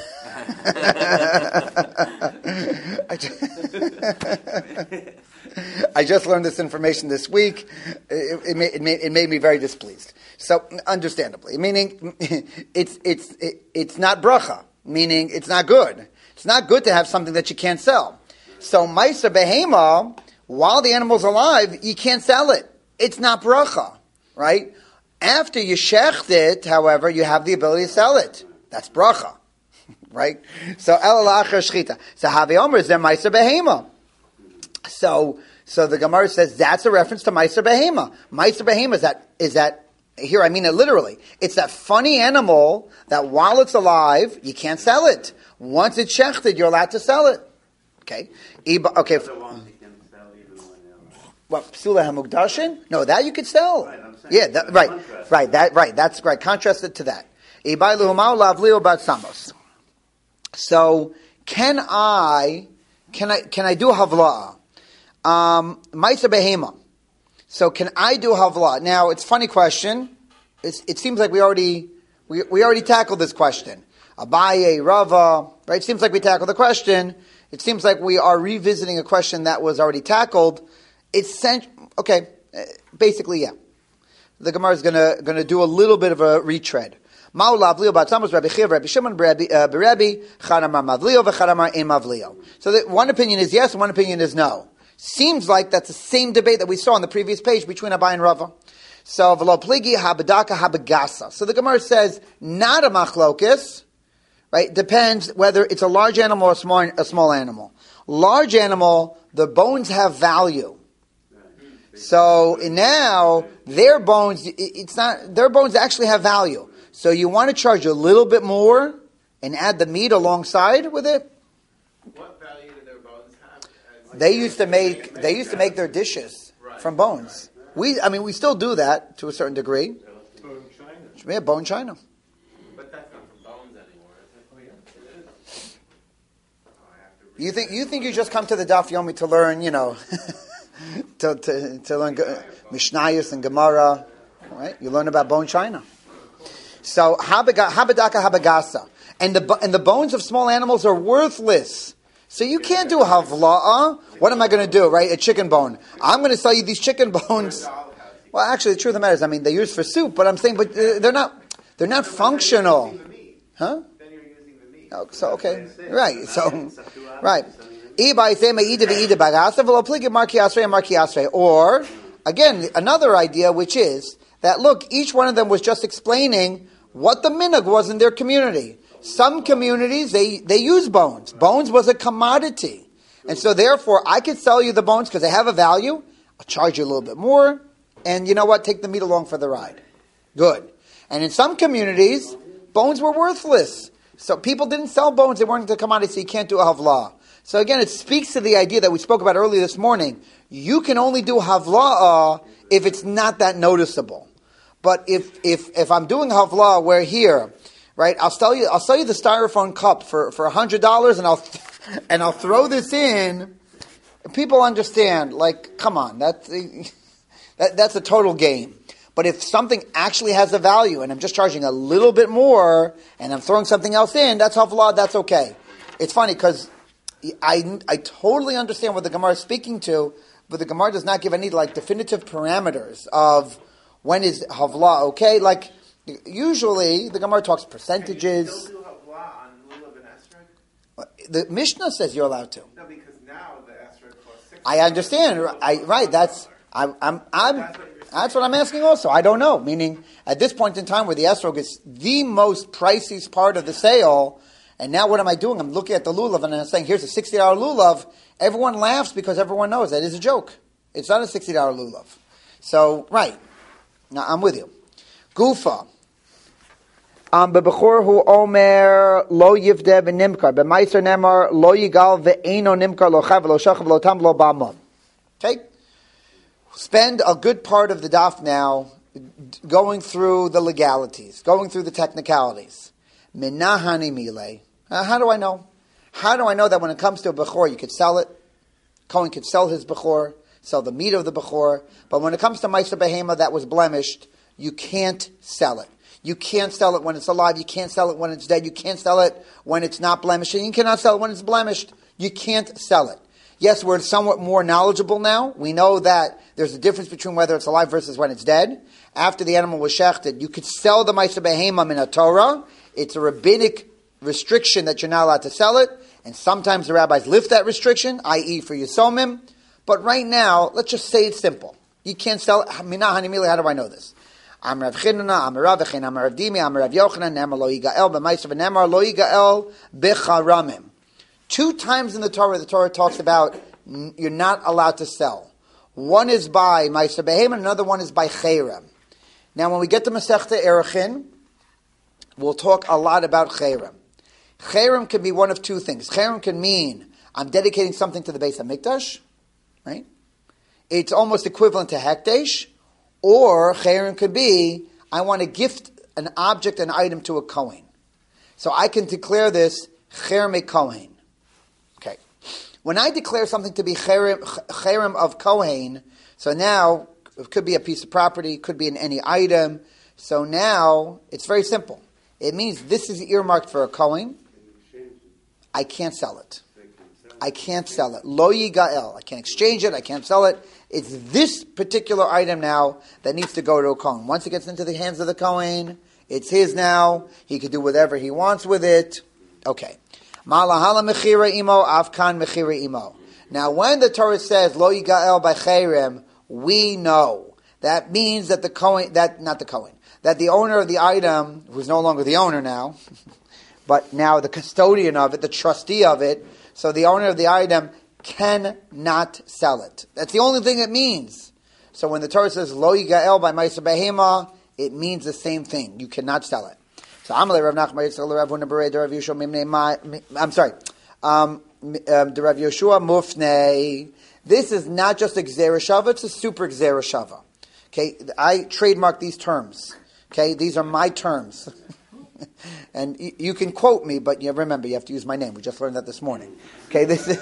I, just, I just learned this information this week. It, it, made, it, made, it made me very displeased. So, understandably, meaning it's it's it, it's not bracha, meaning it's not good. It's not good to have something that you can't sell. So, meiser behema, while the animal's alive, you can't sell it. It's not bracha, right? After you shecht it, however, you have the ability to sell it. That's bracha, right? So, el la'achar shchita. So, havi omer is there meiser behema. So, so the Gemara says that's a reference to meiser behema. Meiser behema is that is that. Here I mean it literally. It's that funny animal that while it's alive, you can't sell it. Once it's shechted, you're allowed to sell it. Okay? Okay. What, psula hamugdashin? No, that you could sell. Right, I'm saying, yeah, that, right, contrast. right, that, right, that's right. Contrasted to that. So, can I, can I, can I do havla'a? Um, Meiser behema. So can I do havla? Now it's a funny question. It's, it seems like we already we, we already tackled this question. Abaye, Rava, right? It seems like we tackled the question. It seems like we are revisiting a question that was already tackled. It's sent, okay, basically yeah. The Gemara is gonna gonna do a little bit of a retread. So the one opinion is yes, and one opinion is no. Seems like that's the same debate that we saw on the previous page between Abai and Rava. So, v'lo pligi habadaka habagasa. So the Gemara says, not a machlokis, right? Depends whether it's a large animal or a small, a small animal. Large animal, the bones have value. So now, their bones, it's not, their bones actually have value. So you want to charge a little bit more and add the meat alongside with it? What value do their bones have? As They used to make they used to make their dishes Right. from bones. We I mean we still do that to a certain degree. bone china. Yeah, bone china. But that's not from bones anymore, is it? Oh, yeah. It is. Oh, I have to read You think you think you just come to the Daf Yomi to learn, you know, to to to learn uh, Mishnayos and Gemara, right? You learn about bone china. So habaga- habadaka habagasa, and the bo- and the bones of small animals are worthless. So you can't do havla'a. What am I going to do, right? A chicken bone. I'm going to sell you these chicken bones. Well, actually, the truth of the matter is, I mean, they're used for soup, but I'm saying, but uh, they're not, they're not functional, huh? Then you're using the meat. Oh, so okay, right. So, right. Or, again, another idea, which is that, look, each one of them was just explaining what the minhag was in their community. Some communities, they, they use bones. Bones was a commodity. And so, therefore, I could sell you the bones because they have a value. I'll charge you a little bit more. And you know what? Take the meat along for the ride. Good. And in some communities, bones were worthless. So people didn't sell bones. They weren't a commodity, so you can't do a havlah. So again, it speaks to the idea that we spoke about earlier this morning. You can only do havlah if it's not that noticeable. But if if if I'm doing havlah, where here, right? I'll sell you I'll sell you the styrofoam cup for for a hundred dollars, and I'll and I'll throw this in. People understand. Like, come on, that's that, that's a total game. But if something actually has a value, and I'm just charging a little bit more, and I'm throwing something else in, that's havlah. That's okay. It's funny because I I totally understand what the Gemara is speaking to, but the Gemara does not give any like definitive parameters of when is havlah okay. Like usually the Gemara talks percentages. Can you still do havlah on lulav and esrog? The Mishnah says you're allowed to. No, because now the esrog costs six. I understand. I right. That's I, I'm I'm. That's what That's what I'm asking also. I don't know. Meaning, at this point in time where the esrog is the most priciest part of the sale, and now what am I doing? I'm looking at the lulav and I'm saying, here's a sixty dollars lulav. Everyone laughs because everyone knows that is a joke. It's not a sixty dollars lulav. So, right. Now, I'm with you. Gufa. Um, bebechor hu omer lo yivde v'nimkar. B'maiser nemar lo yigal ve'eno nimkar lo chav lo shachav lo tam lo ba'mon. Okay? Spend a good part of the daf now going through the legalities, going through the technicalities. Minahani mile. Uh, how do I know? How do I know that when it comes to a bechor, you could sell it? Kohen could sell his bechor, sell the meat of the bechor. But when it comes to ma'aser behema that was blemished, you can't sell it. You can't sell it when it's alive. You can't sell it when it's dead. You can't sell it when it's not blemished. And you cannot sell it when it's blemished. You can't sell it. Yes, we're somewhat more knowledgeable now. We know that there's a difference between whether it's alive versus when it's dead. After the animal was shechted, you could sell the ma'aser behema in a Torah. It's a rabbinic restriction that you're not allowed to sell it. And sometimes the rabbis lift that restriction, that is for Yisomim. But right now, let's just say it's simple. You can't sell it. Minah hanimili, how do I know this? Am Rav Chinana, Am Rav Echin, Am Rav Dimi, Am Rav Yochanan, Nemar lo yigael, b'ma'aser v'nemar lo yigael b'charamim. Two times in the Torah, the Torah talks about you're not allowed to sell. One is by ma'aser behema, and another one is by cherem. Now, when we get to Masechta Erechim, we'll talk a lot about cherem. Cherem can be one of two things. Cherem can mean I'm dedicating something to the Beis HaMikdash, right? It's almost equivalent to hekdesh. Or cherem could be I want to gift an object, an item to a Kohen. So I can declare this cherem Kohen. Okay. When I declare something to be cherem, cherem of Kohen, so now it could be a piece of property, could be in any item. So now it's very simple. It means this is earmarked for a Kohen. I can't sell it. I can't sell it. Lo yigael. I can't exchange it. I can't sell it. It's this particular item now that needs to go to a Kohen. Once it gets into the hands of the Kohen, it's his now. He can do whatever he wants with it. Okay. Malahala mechira imo, avkan mechira imo. Now, when the Torah says lo yigael by cherem, we know that means that the Kohen, that not the Kohen, that the owner of the item, who's no longer the owner now, but now the custodian of it, the trustee of it, so the owner of the item cannot sell it. That's the only thing it means. So when the Torah says lo yigael by ma'aser behema, it means the same thing. You cannot sell it. So Amalei Rav Nachman Yitzchak Rav Huna Berei Rav Yeshua Mimnei. I'm sorry, um, the Rav Yeshua Mufnei. This is not just a gzera shava; it's a super gzera shava. Okay, I trademark these terms. Okay, these are my terms. And you, you can quote me, but you remember you have to use my name. We just learned that this morning. Okay, this is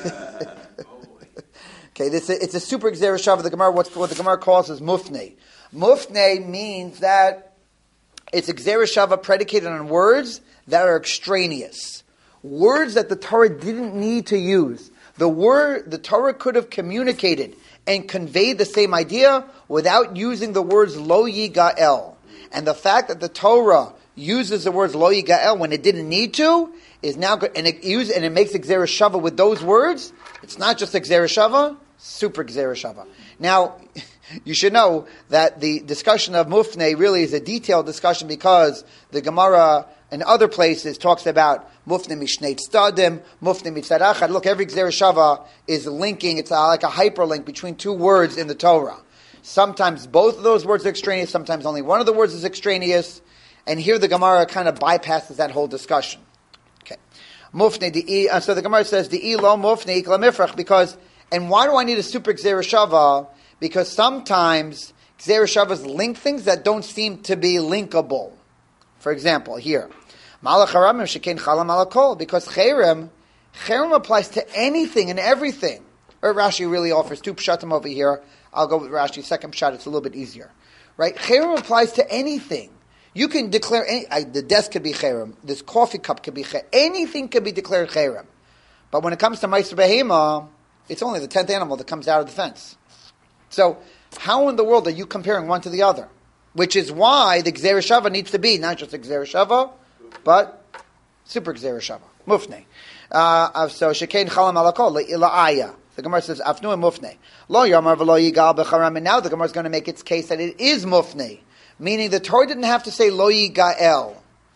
okay. This is, it's a super gzera shava. The Gemara, what's what the Gemara calls is mufnei. Mufnei means that it's a gzera shava predicated on words that are extraneous, words that the Torah didn't need to use. The word the Torah could have communicated and conveyed the same idea without using the words lo yigael. And the fact that the Torah uses the words lo yigael when it didn't need to is now good, and it uses and it makes a gzera shava with those words. It's not just a Gzera Shava, super Gzera Shava. Now, you should know that the discussion of Mufne really is a detailed discussion because the Gemara in other places talks about Mufne Mishneit Stadim, Mufne Mitzad Achad. Look, every Gzera Shava is linking, it's like a hyperlink between two words in the Torah. Sometimes both of those words are extraneous, sometimes only one of the words is extraneous, and here the Gemara kind of bypasses that whole discussion. Okay. Mufne di, uh, so the Gemara says, Di lo mufne ikla mifrach, because, and why do I need a super Gzera Shava? Because sometimes Gzera Shavas link things that don't seem to be linkable. For example, here, Malach haramim shekein chalam alakol, because cherem, cherem applies to anything and everything. Or Rashi really offers two pshatim over here. I'll go with Rashi's second pshat, it's a little bit easier. Right? Cherem applies to anything. You can declare, any, uh, the desk could be cherem, this coffee cup could be cherem, anything could be declared cherem. But when it comes to Meiser Behema, it's only the tenth animal that comes out of the fence. So, how in the world are you comparing one to the other? Which is why the Gzera Shava needs to be not just a Gzera Shava, but super Gzera Shava. Mufne. Uh, so, Shekein Chalam Alakol, Le'ila'aya. The Gemara says, Afnu and Mufne. Lo Yamar V'lo Yigal B'charam. And now the Gemara is going to make its case that it is Mufne. Meaning the Torah didn't have to say Lo Yigael.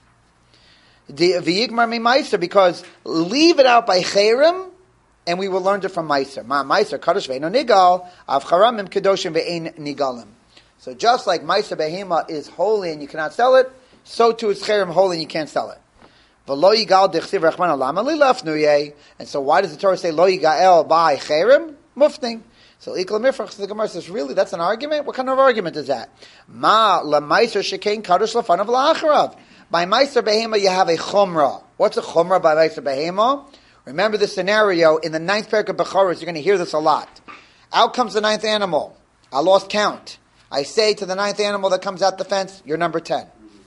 V'yigmar Mi Meiser, because leave it out by Cherem, and we will learn it from Meiser. Ma Meiser, Kadosh Ve'eno Nigal, Av Charamim Kedoshim Ve'en Nigalim. So just like Meiser Behema is holy and you cannot sell it, so too is Cherem holy and you can't sell it. V'lo Yigal Dechsiv Rechman Alama Lilafnuye. And so why does the Torah say Lo Yigael by Cherem? Mufting. So Ikla Mifrach, so the Gemara says, really, that's an argument? What kind of argument is that? Ma La Meiser Shekein Kadosh Lefanav La'acharav. By Meiser Behema you have a Chumrah. What's a Chumrah by Meiser Behema? Remember the scenario in the ninth parak of Bechoros. You're going to hear this a lot. Out comes the ninth animal. I lost count. I say to the ninth animal that comes out the fence, you're number ten.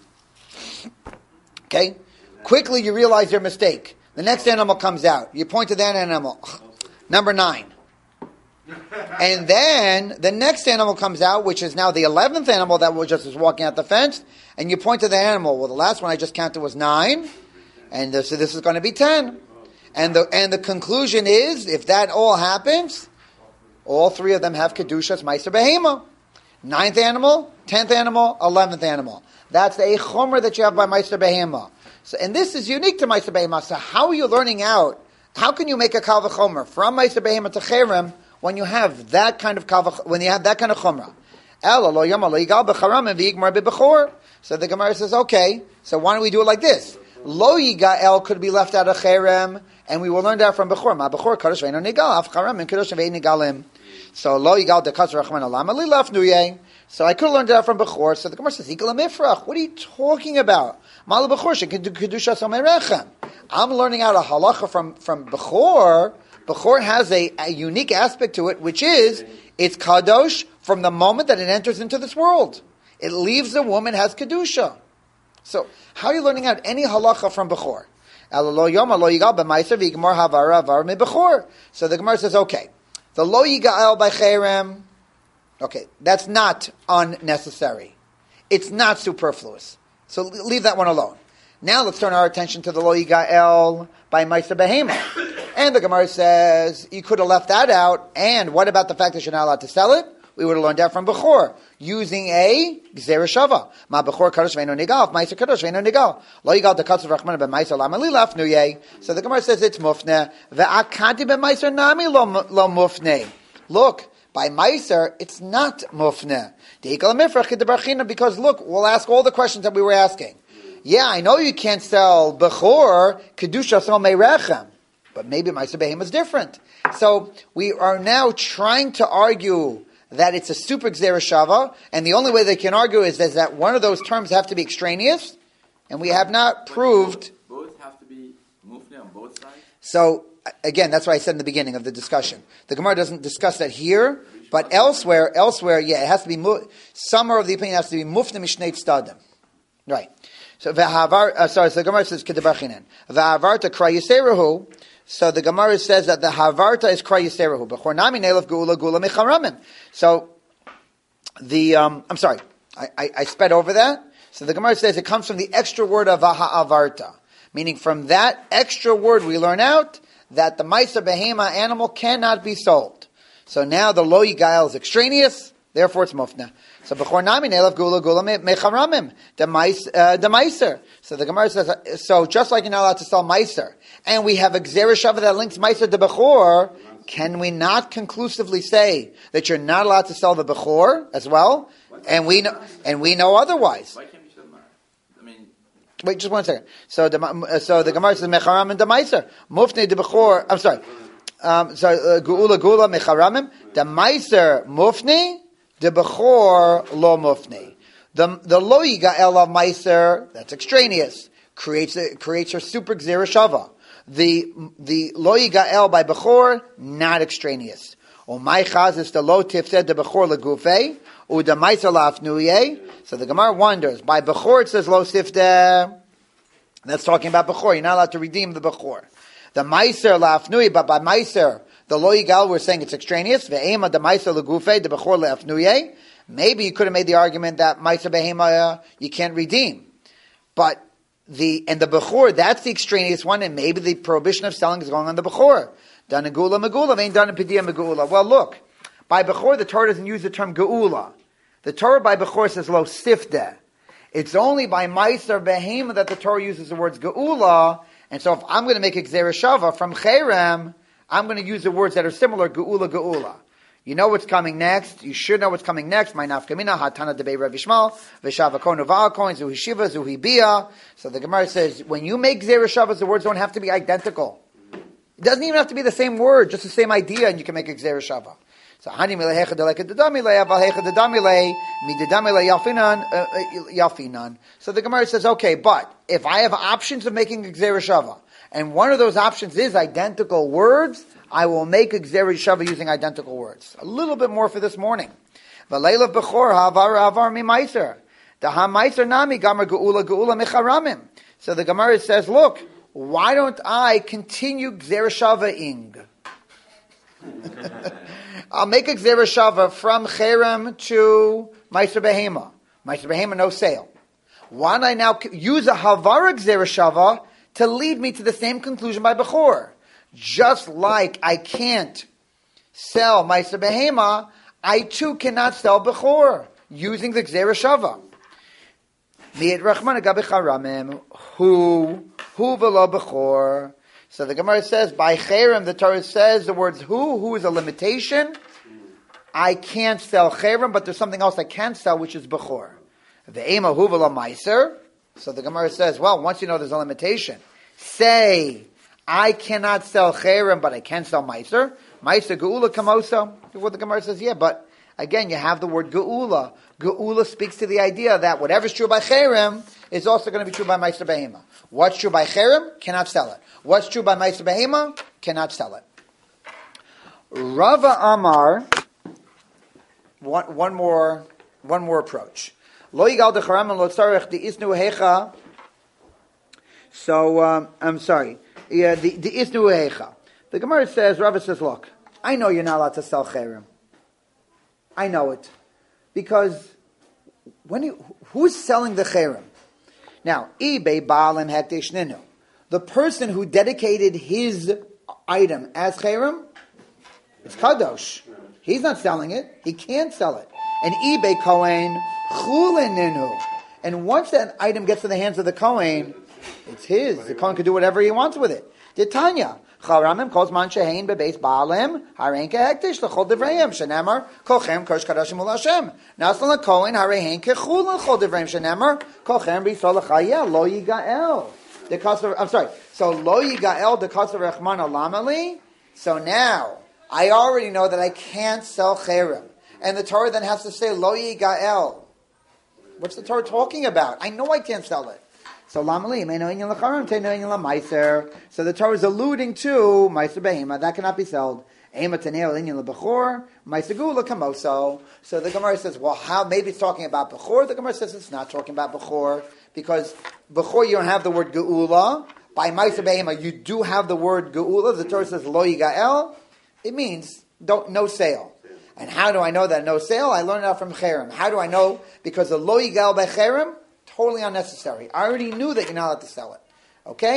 Okay? Quickly you realize your mistake. The next animal comes out. You point to that animal. Number nine. And then the next animal comes out, which is now the eleventh animal that was just was walking out the fence, and you point to the animal. Well, the last one I just counted was nine, and this, so this is going to be ten. And the and the conclusion is, if that all happens, all three of them have Kedushas Meiser Behema. Ninth animal, tenth animal, eleventh animal. That's a chomer that you have by Meiser Behema. So, and this is unique to Meiser Behema. So how are you learning out? How can you make a Kal V'chomer from Meiser Behema to Cherem when you have that kind of Kal V'ch- when you have that kind of chomer? Ela lo yama lo yigal b'charam v'yigmar b'bechor. So the Gemara says, okay, so why don't we do it like this? Lo yigael could be left out of Cherem, and we will learn that from Bechor. Ma Bechor kadosh ve'eno nigal, af Charam and kadosh ve'en nigalim. So lo yigal dekas rachman alama lilaf nuye. So I could have learned that from Bechor. So the Gemara says, Ikal mifrach. What are you talking about? Mal Bechor she can do kedusha somerechem. I'm learning out a halacha from from Bechor. Bechor has a, a unique aspect to it, which is it's kadosh from the moment that it enters into this world. It leaves the woman has kedusha. So, how are you learning out any halacha from Bechor? So the Gemara says, okay, the lo yigael by cherem, okay, that's not unnecessary. It's not superfluous. So leave that one alone. Now let's turn our attention to the lo yigael by Meiser Behema. And the Gemara says, you could have left that out, and what about the fact that you're not allowed to sell it? We would have learned that from Bechor, using a Gzera Shava. Ma Bechor kadosh ve'eno nigal, Meiser kadosh ve'eno nigal. Lo yigal dekatzu v'rachman ben Meiser lama lilaf nuye. So the Gemara says it's mufne. Ve'akadi ben Meiser nami lo, lo mufne. Look, by Meiser, it's not mufne. Deikal mifrach k'debarchina, because look, we'll ask all the questions that we were asking. Yeah, I know you can't sell Bechor, kedusha so meirechem. But maybe Meiser Behema is different. So we are now trying to argue that it's a super Gzera Shava, and the only way they can argue is, is that one of those terms have to be extraneous, and we have not proved. Both, both have to be mufne on both sides? So, again, that's what I said in the beginning of the discussion. The Gemara doesn't discuss that here, but elsewhere, elsewhere, yeah, it has to be, some of the opinion has to be mufne mishneit stadim. Right. So, v'havar, uh, sorry, so the Gemara says, Kedebarchinen. V'havarta krayiserahu. So the Gemara says that the havarta is kra yiserahu. B'chor nami neilaf gula gula mecharamim. So the um, I'm sorry, I, I, I sped over that. So the Gemara says it comes from the extra word of ha'avarta, meaning from that extra word we learn out that the Meiser Behema animal cannot be sold. So now the Lo Yigael is extraneous, therefore it's Mufna. So Bechor Nami Nelav Gula Gula Mecharamim, the Meiser. So the Gemara says, so just like you're not allowed to sell Meiser, and we have a Gzera Shava that links Meiser to Bechor, can we not conclusively say that you're not allowed to sell the Bechor as well? And we know, and we know otherwise. Why can't you sell Meiser? I mean, wait, just one second. So the so the Gemara says Mecharam and the Meiser, Mufne de Bechor. I'm sorry. Um, so uh, Geula Gula Mecharamim, the Meiser Mufne, the Bechor Lo Mufne. The the Lo Yigael of Meiser, that's extraneous, creates a, creates a super Gzera Shava. The the Lo Yigael by Bechor, not extraneous. O my chaz is the Lo Tifsed the Bechor Legufei, U the Meiser Lafnuye. So the Gemara wonders, by Bechor it says Lo Sifte. That's talking about Bechor. You're not allowed to redeem the Bechor. The Meiser Lafnuye, but by Meiser, the Lo Yigael, we're saying it's extraneous. Ve'ema the Meiser Legufei, the Bechor Lafnuye. Maybe you could have made the argument that Meiser Behema you can't redeem. But the, and the Bechor, that's the extraneous one, and maybe the prohibition of selling is going on the Bechor. Done in Geula Megula, ain't done in Pediya Megula. Well, look, by Bechor, the Torah doesn't use the term Geula. The Torah by Bechor says Lo Sifte. It's only by Meiser Behema that the Torah uses the words Geula, and so if I'm going to make a Gzera Shava from Cherem, I'm going to use the words that are similar, Geula, Geula. You know what's coming next. You should know what's coming next. My nafkamina hatana debei Rav Yishmael v'shava konu va'alkoin zuhi shiva zuhi bia. So the Gemara says when you make Gzera Shavas, the words don't have to be identical. It doesn't even have to be the same word, just the same idea, and you can make a Gzera Shava. So hani milehecha deleka dedamile avalhecha dedamile midedamile yalfinan yalfinan. So the Gemara says, okay, but if I have options of making a Gzera Shava, and one of those options is identical words, I will make a Gzera Shava using identical words. A little bit more for this morning. V'leila b'chor ha'avar ha'avar mi meiser. The ha'meiser nami gamar geula geula mecharamim. So the Gemara says, look, why don't I continue Gzera Shava-ing? I'll make a Gzera Shava from Cherem to Meiser Behema. Meiser Behema, no sale. Why don't I now use a Havara Gzera Shava to lead me to the same conclusion by Bechor? Just like I can't sell Meiser Behema, I too cannot sell Bechor using the Gzera Shava. Mi'et Rachman agabe charamim, hu, hu v'lo Bechor. So the Gemara says, by Cherem, the Torah says the words hu, hu is a limitation. I can't sell Cherem, but there's something else I can sell, which is Bechor. Ve'ema hu v'lo Meiser. So the Gemara says, well, once you know there's a limitation, say, I cannot sell Cherem, but I can sell Meiser. Meiser Geula Kamosa. What the Gemara says, yeah, but again, you have the word Geula. Geula speaks to the idea that whatever's true by Cherem is also going to be true by Meiser Behema. What's true by Cherem? Cannot sell it. What's true by Meiser Behema? Cannot sell it. Rava Amar, one, one more, one more approach. Lo yigal decharam and lo tzarech de isnu hecha. So, um, I'm sorry. Yeah, the the isnu hecha. The Gemara says, Rava says, look, I know you're not allowed to sell Cherem. I know it. Because when you, who's selling the Cherem? Now, eBay Baalim Hekdesh Ninu. The person who dedicated his item as Cherem, it's Kadosh. He's not selling it. He can't sell it. And eBay Kohen Chulin Ninu. And once that item gets in the hands of the Kohen, it's his. The Kohen can do whatever he wants with it. Titanya. Charamim calls man shehein bebeis baalim harein kehektish lechol devreim shenemar kolchem kosh kadashim ul Hashem naslan lekohen harein kechul lechol devreim shenemar kolchem b'yisrael lechayel lo yigael. The cost of I'm sorry. So lo yigael the cost of rechman alamali. So now I already know that I can't sell cherem, and the Torah then has to say lo yigael. What's the Torah talking about? I know I can't sell it. So lamali meino inyan lecharim teino inyan lemeiser. So the Torah is alluding to meiser behema that cannot be sold. Ema teneo inyan lebechor meiser gula kamoso. So the Gemara says, well, how? Maybe it's talking about bechor. The Gemara says it's not talking about bechor because bechor you don't have the word geula. By meiser behema you do have the word geula. The Torah says lo yigael. It means don't no sale. And how do I know that no sale? I learned that from Cherem. How do I know? Because the lo yigael by Cherem, totally unnecessary. I already knew that you're not allowed to sell it. Okay?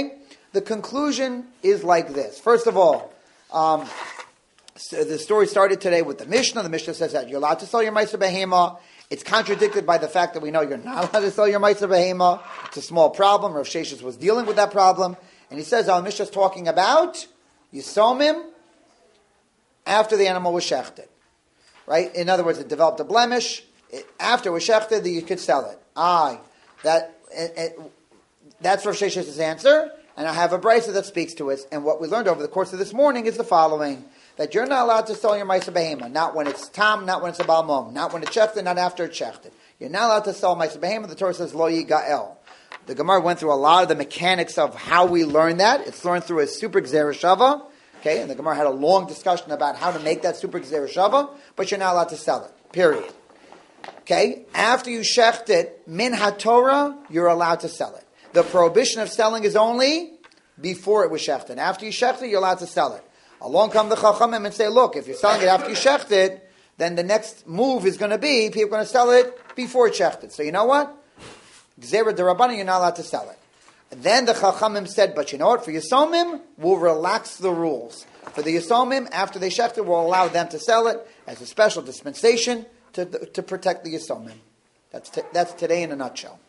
the conclusion is like this. First of all, um, so the story started today with the Mishnah. The Mishnah says that you're allowed to sell your Meiser Behema. It's contradicted by the fact that we know you're not allowed to sell your Meiser Behema. It's a small problem. Rav Sheshes was dealing with that problem. And he says our Mishnah is talking about Yisomim after the animal was shechted. Right? In other words, it developed a blemish. It, after it was shechted, you could sell it. Aye. That, it, it, that's Rav Sheshes' answer. And I have a brisa that speaks to it. And what we learned over the course of this morning is the following. That you're not allowed to sell your Meiser Behema. Not when it's tam, not when it's a balmum. Not when it's shechted, not after it's shechted. You're not allowed to sell Meiser Behema. The Torah says, lo yigael. The Gemara went through a lot of the mechanics of how we learn that. It's learned through a super gzera shava. Okay, and the Gemara had a long discussion about how to make that super gzera shava, but you're not allowed to sell it. Period. Okay, after you shecht it, min haTorah, you're allowed to sell it. The prohibition of selling is only before it was shechted. After you shecht it, you're allowed to sell it. Along come the Chachamim and say, look, if you're selling it after you shecht it, then the next move is going to be, people are going to sell it before it's shechted. So you know what? Gzera derabbanan, you're not allowed to sell it. And then the Chachamim said, but you know what? For Yisomim, we'll relax the rules. For the Yisomim, after they shecht it, we'll allow them to sell it as a special dispensation to, to protect the Yisomim. That's, t- that's today in a nutshell.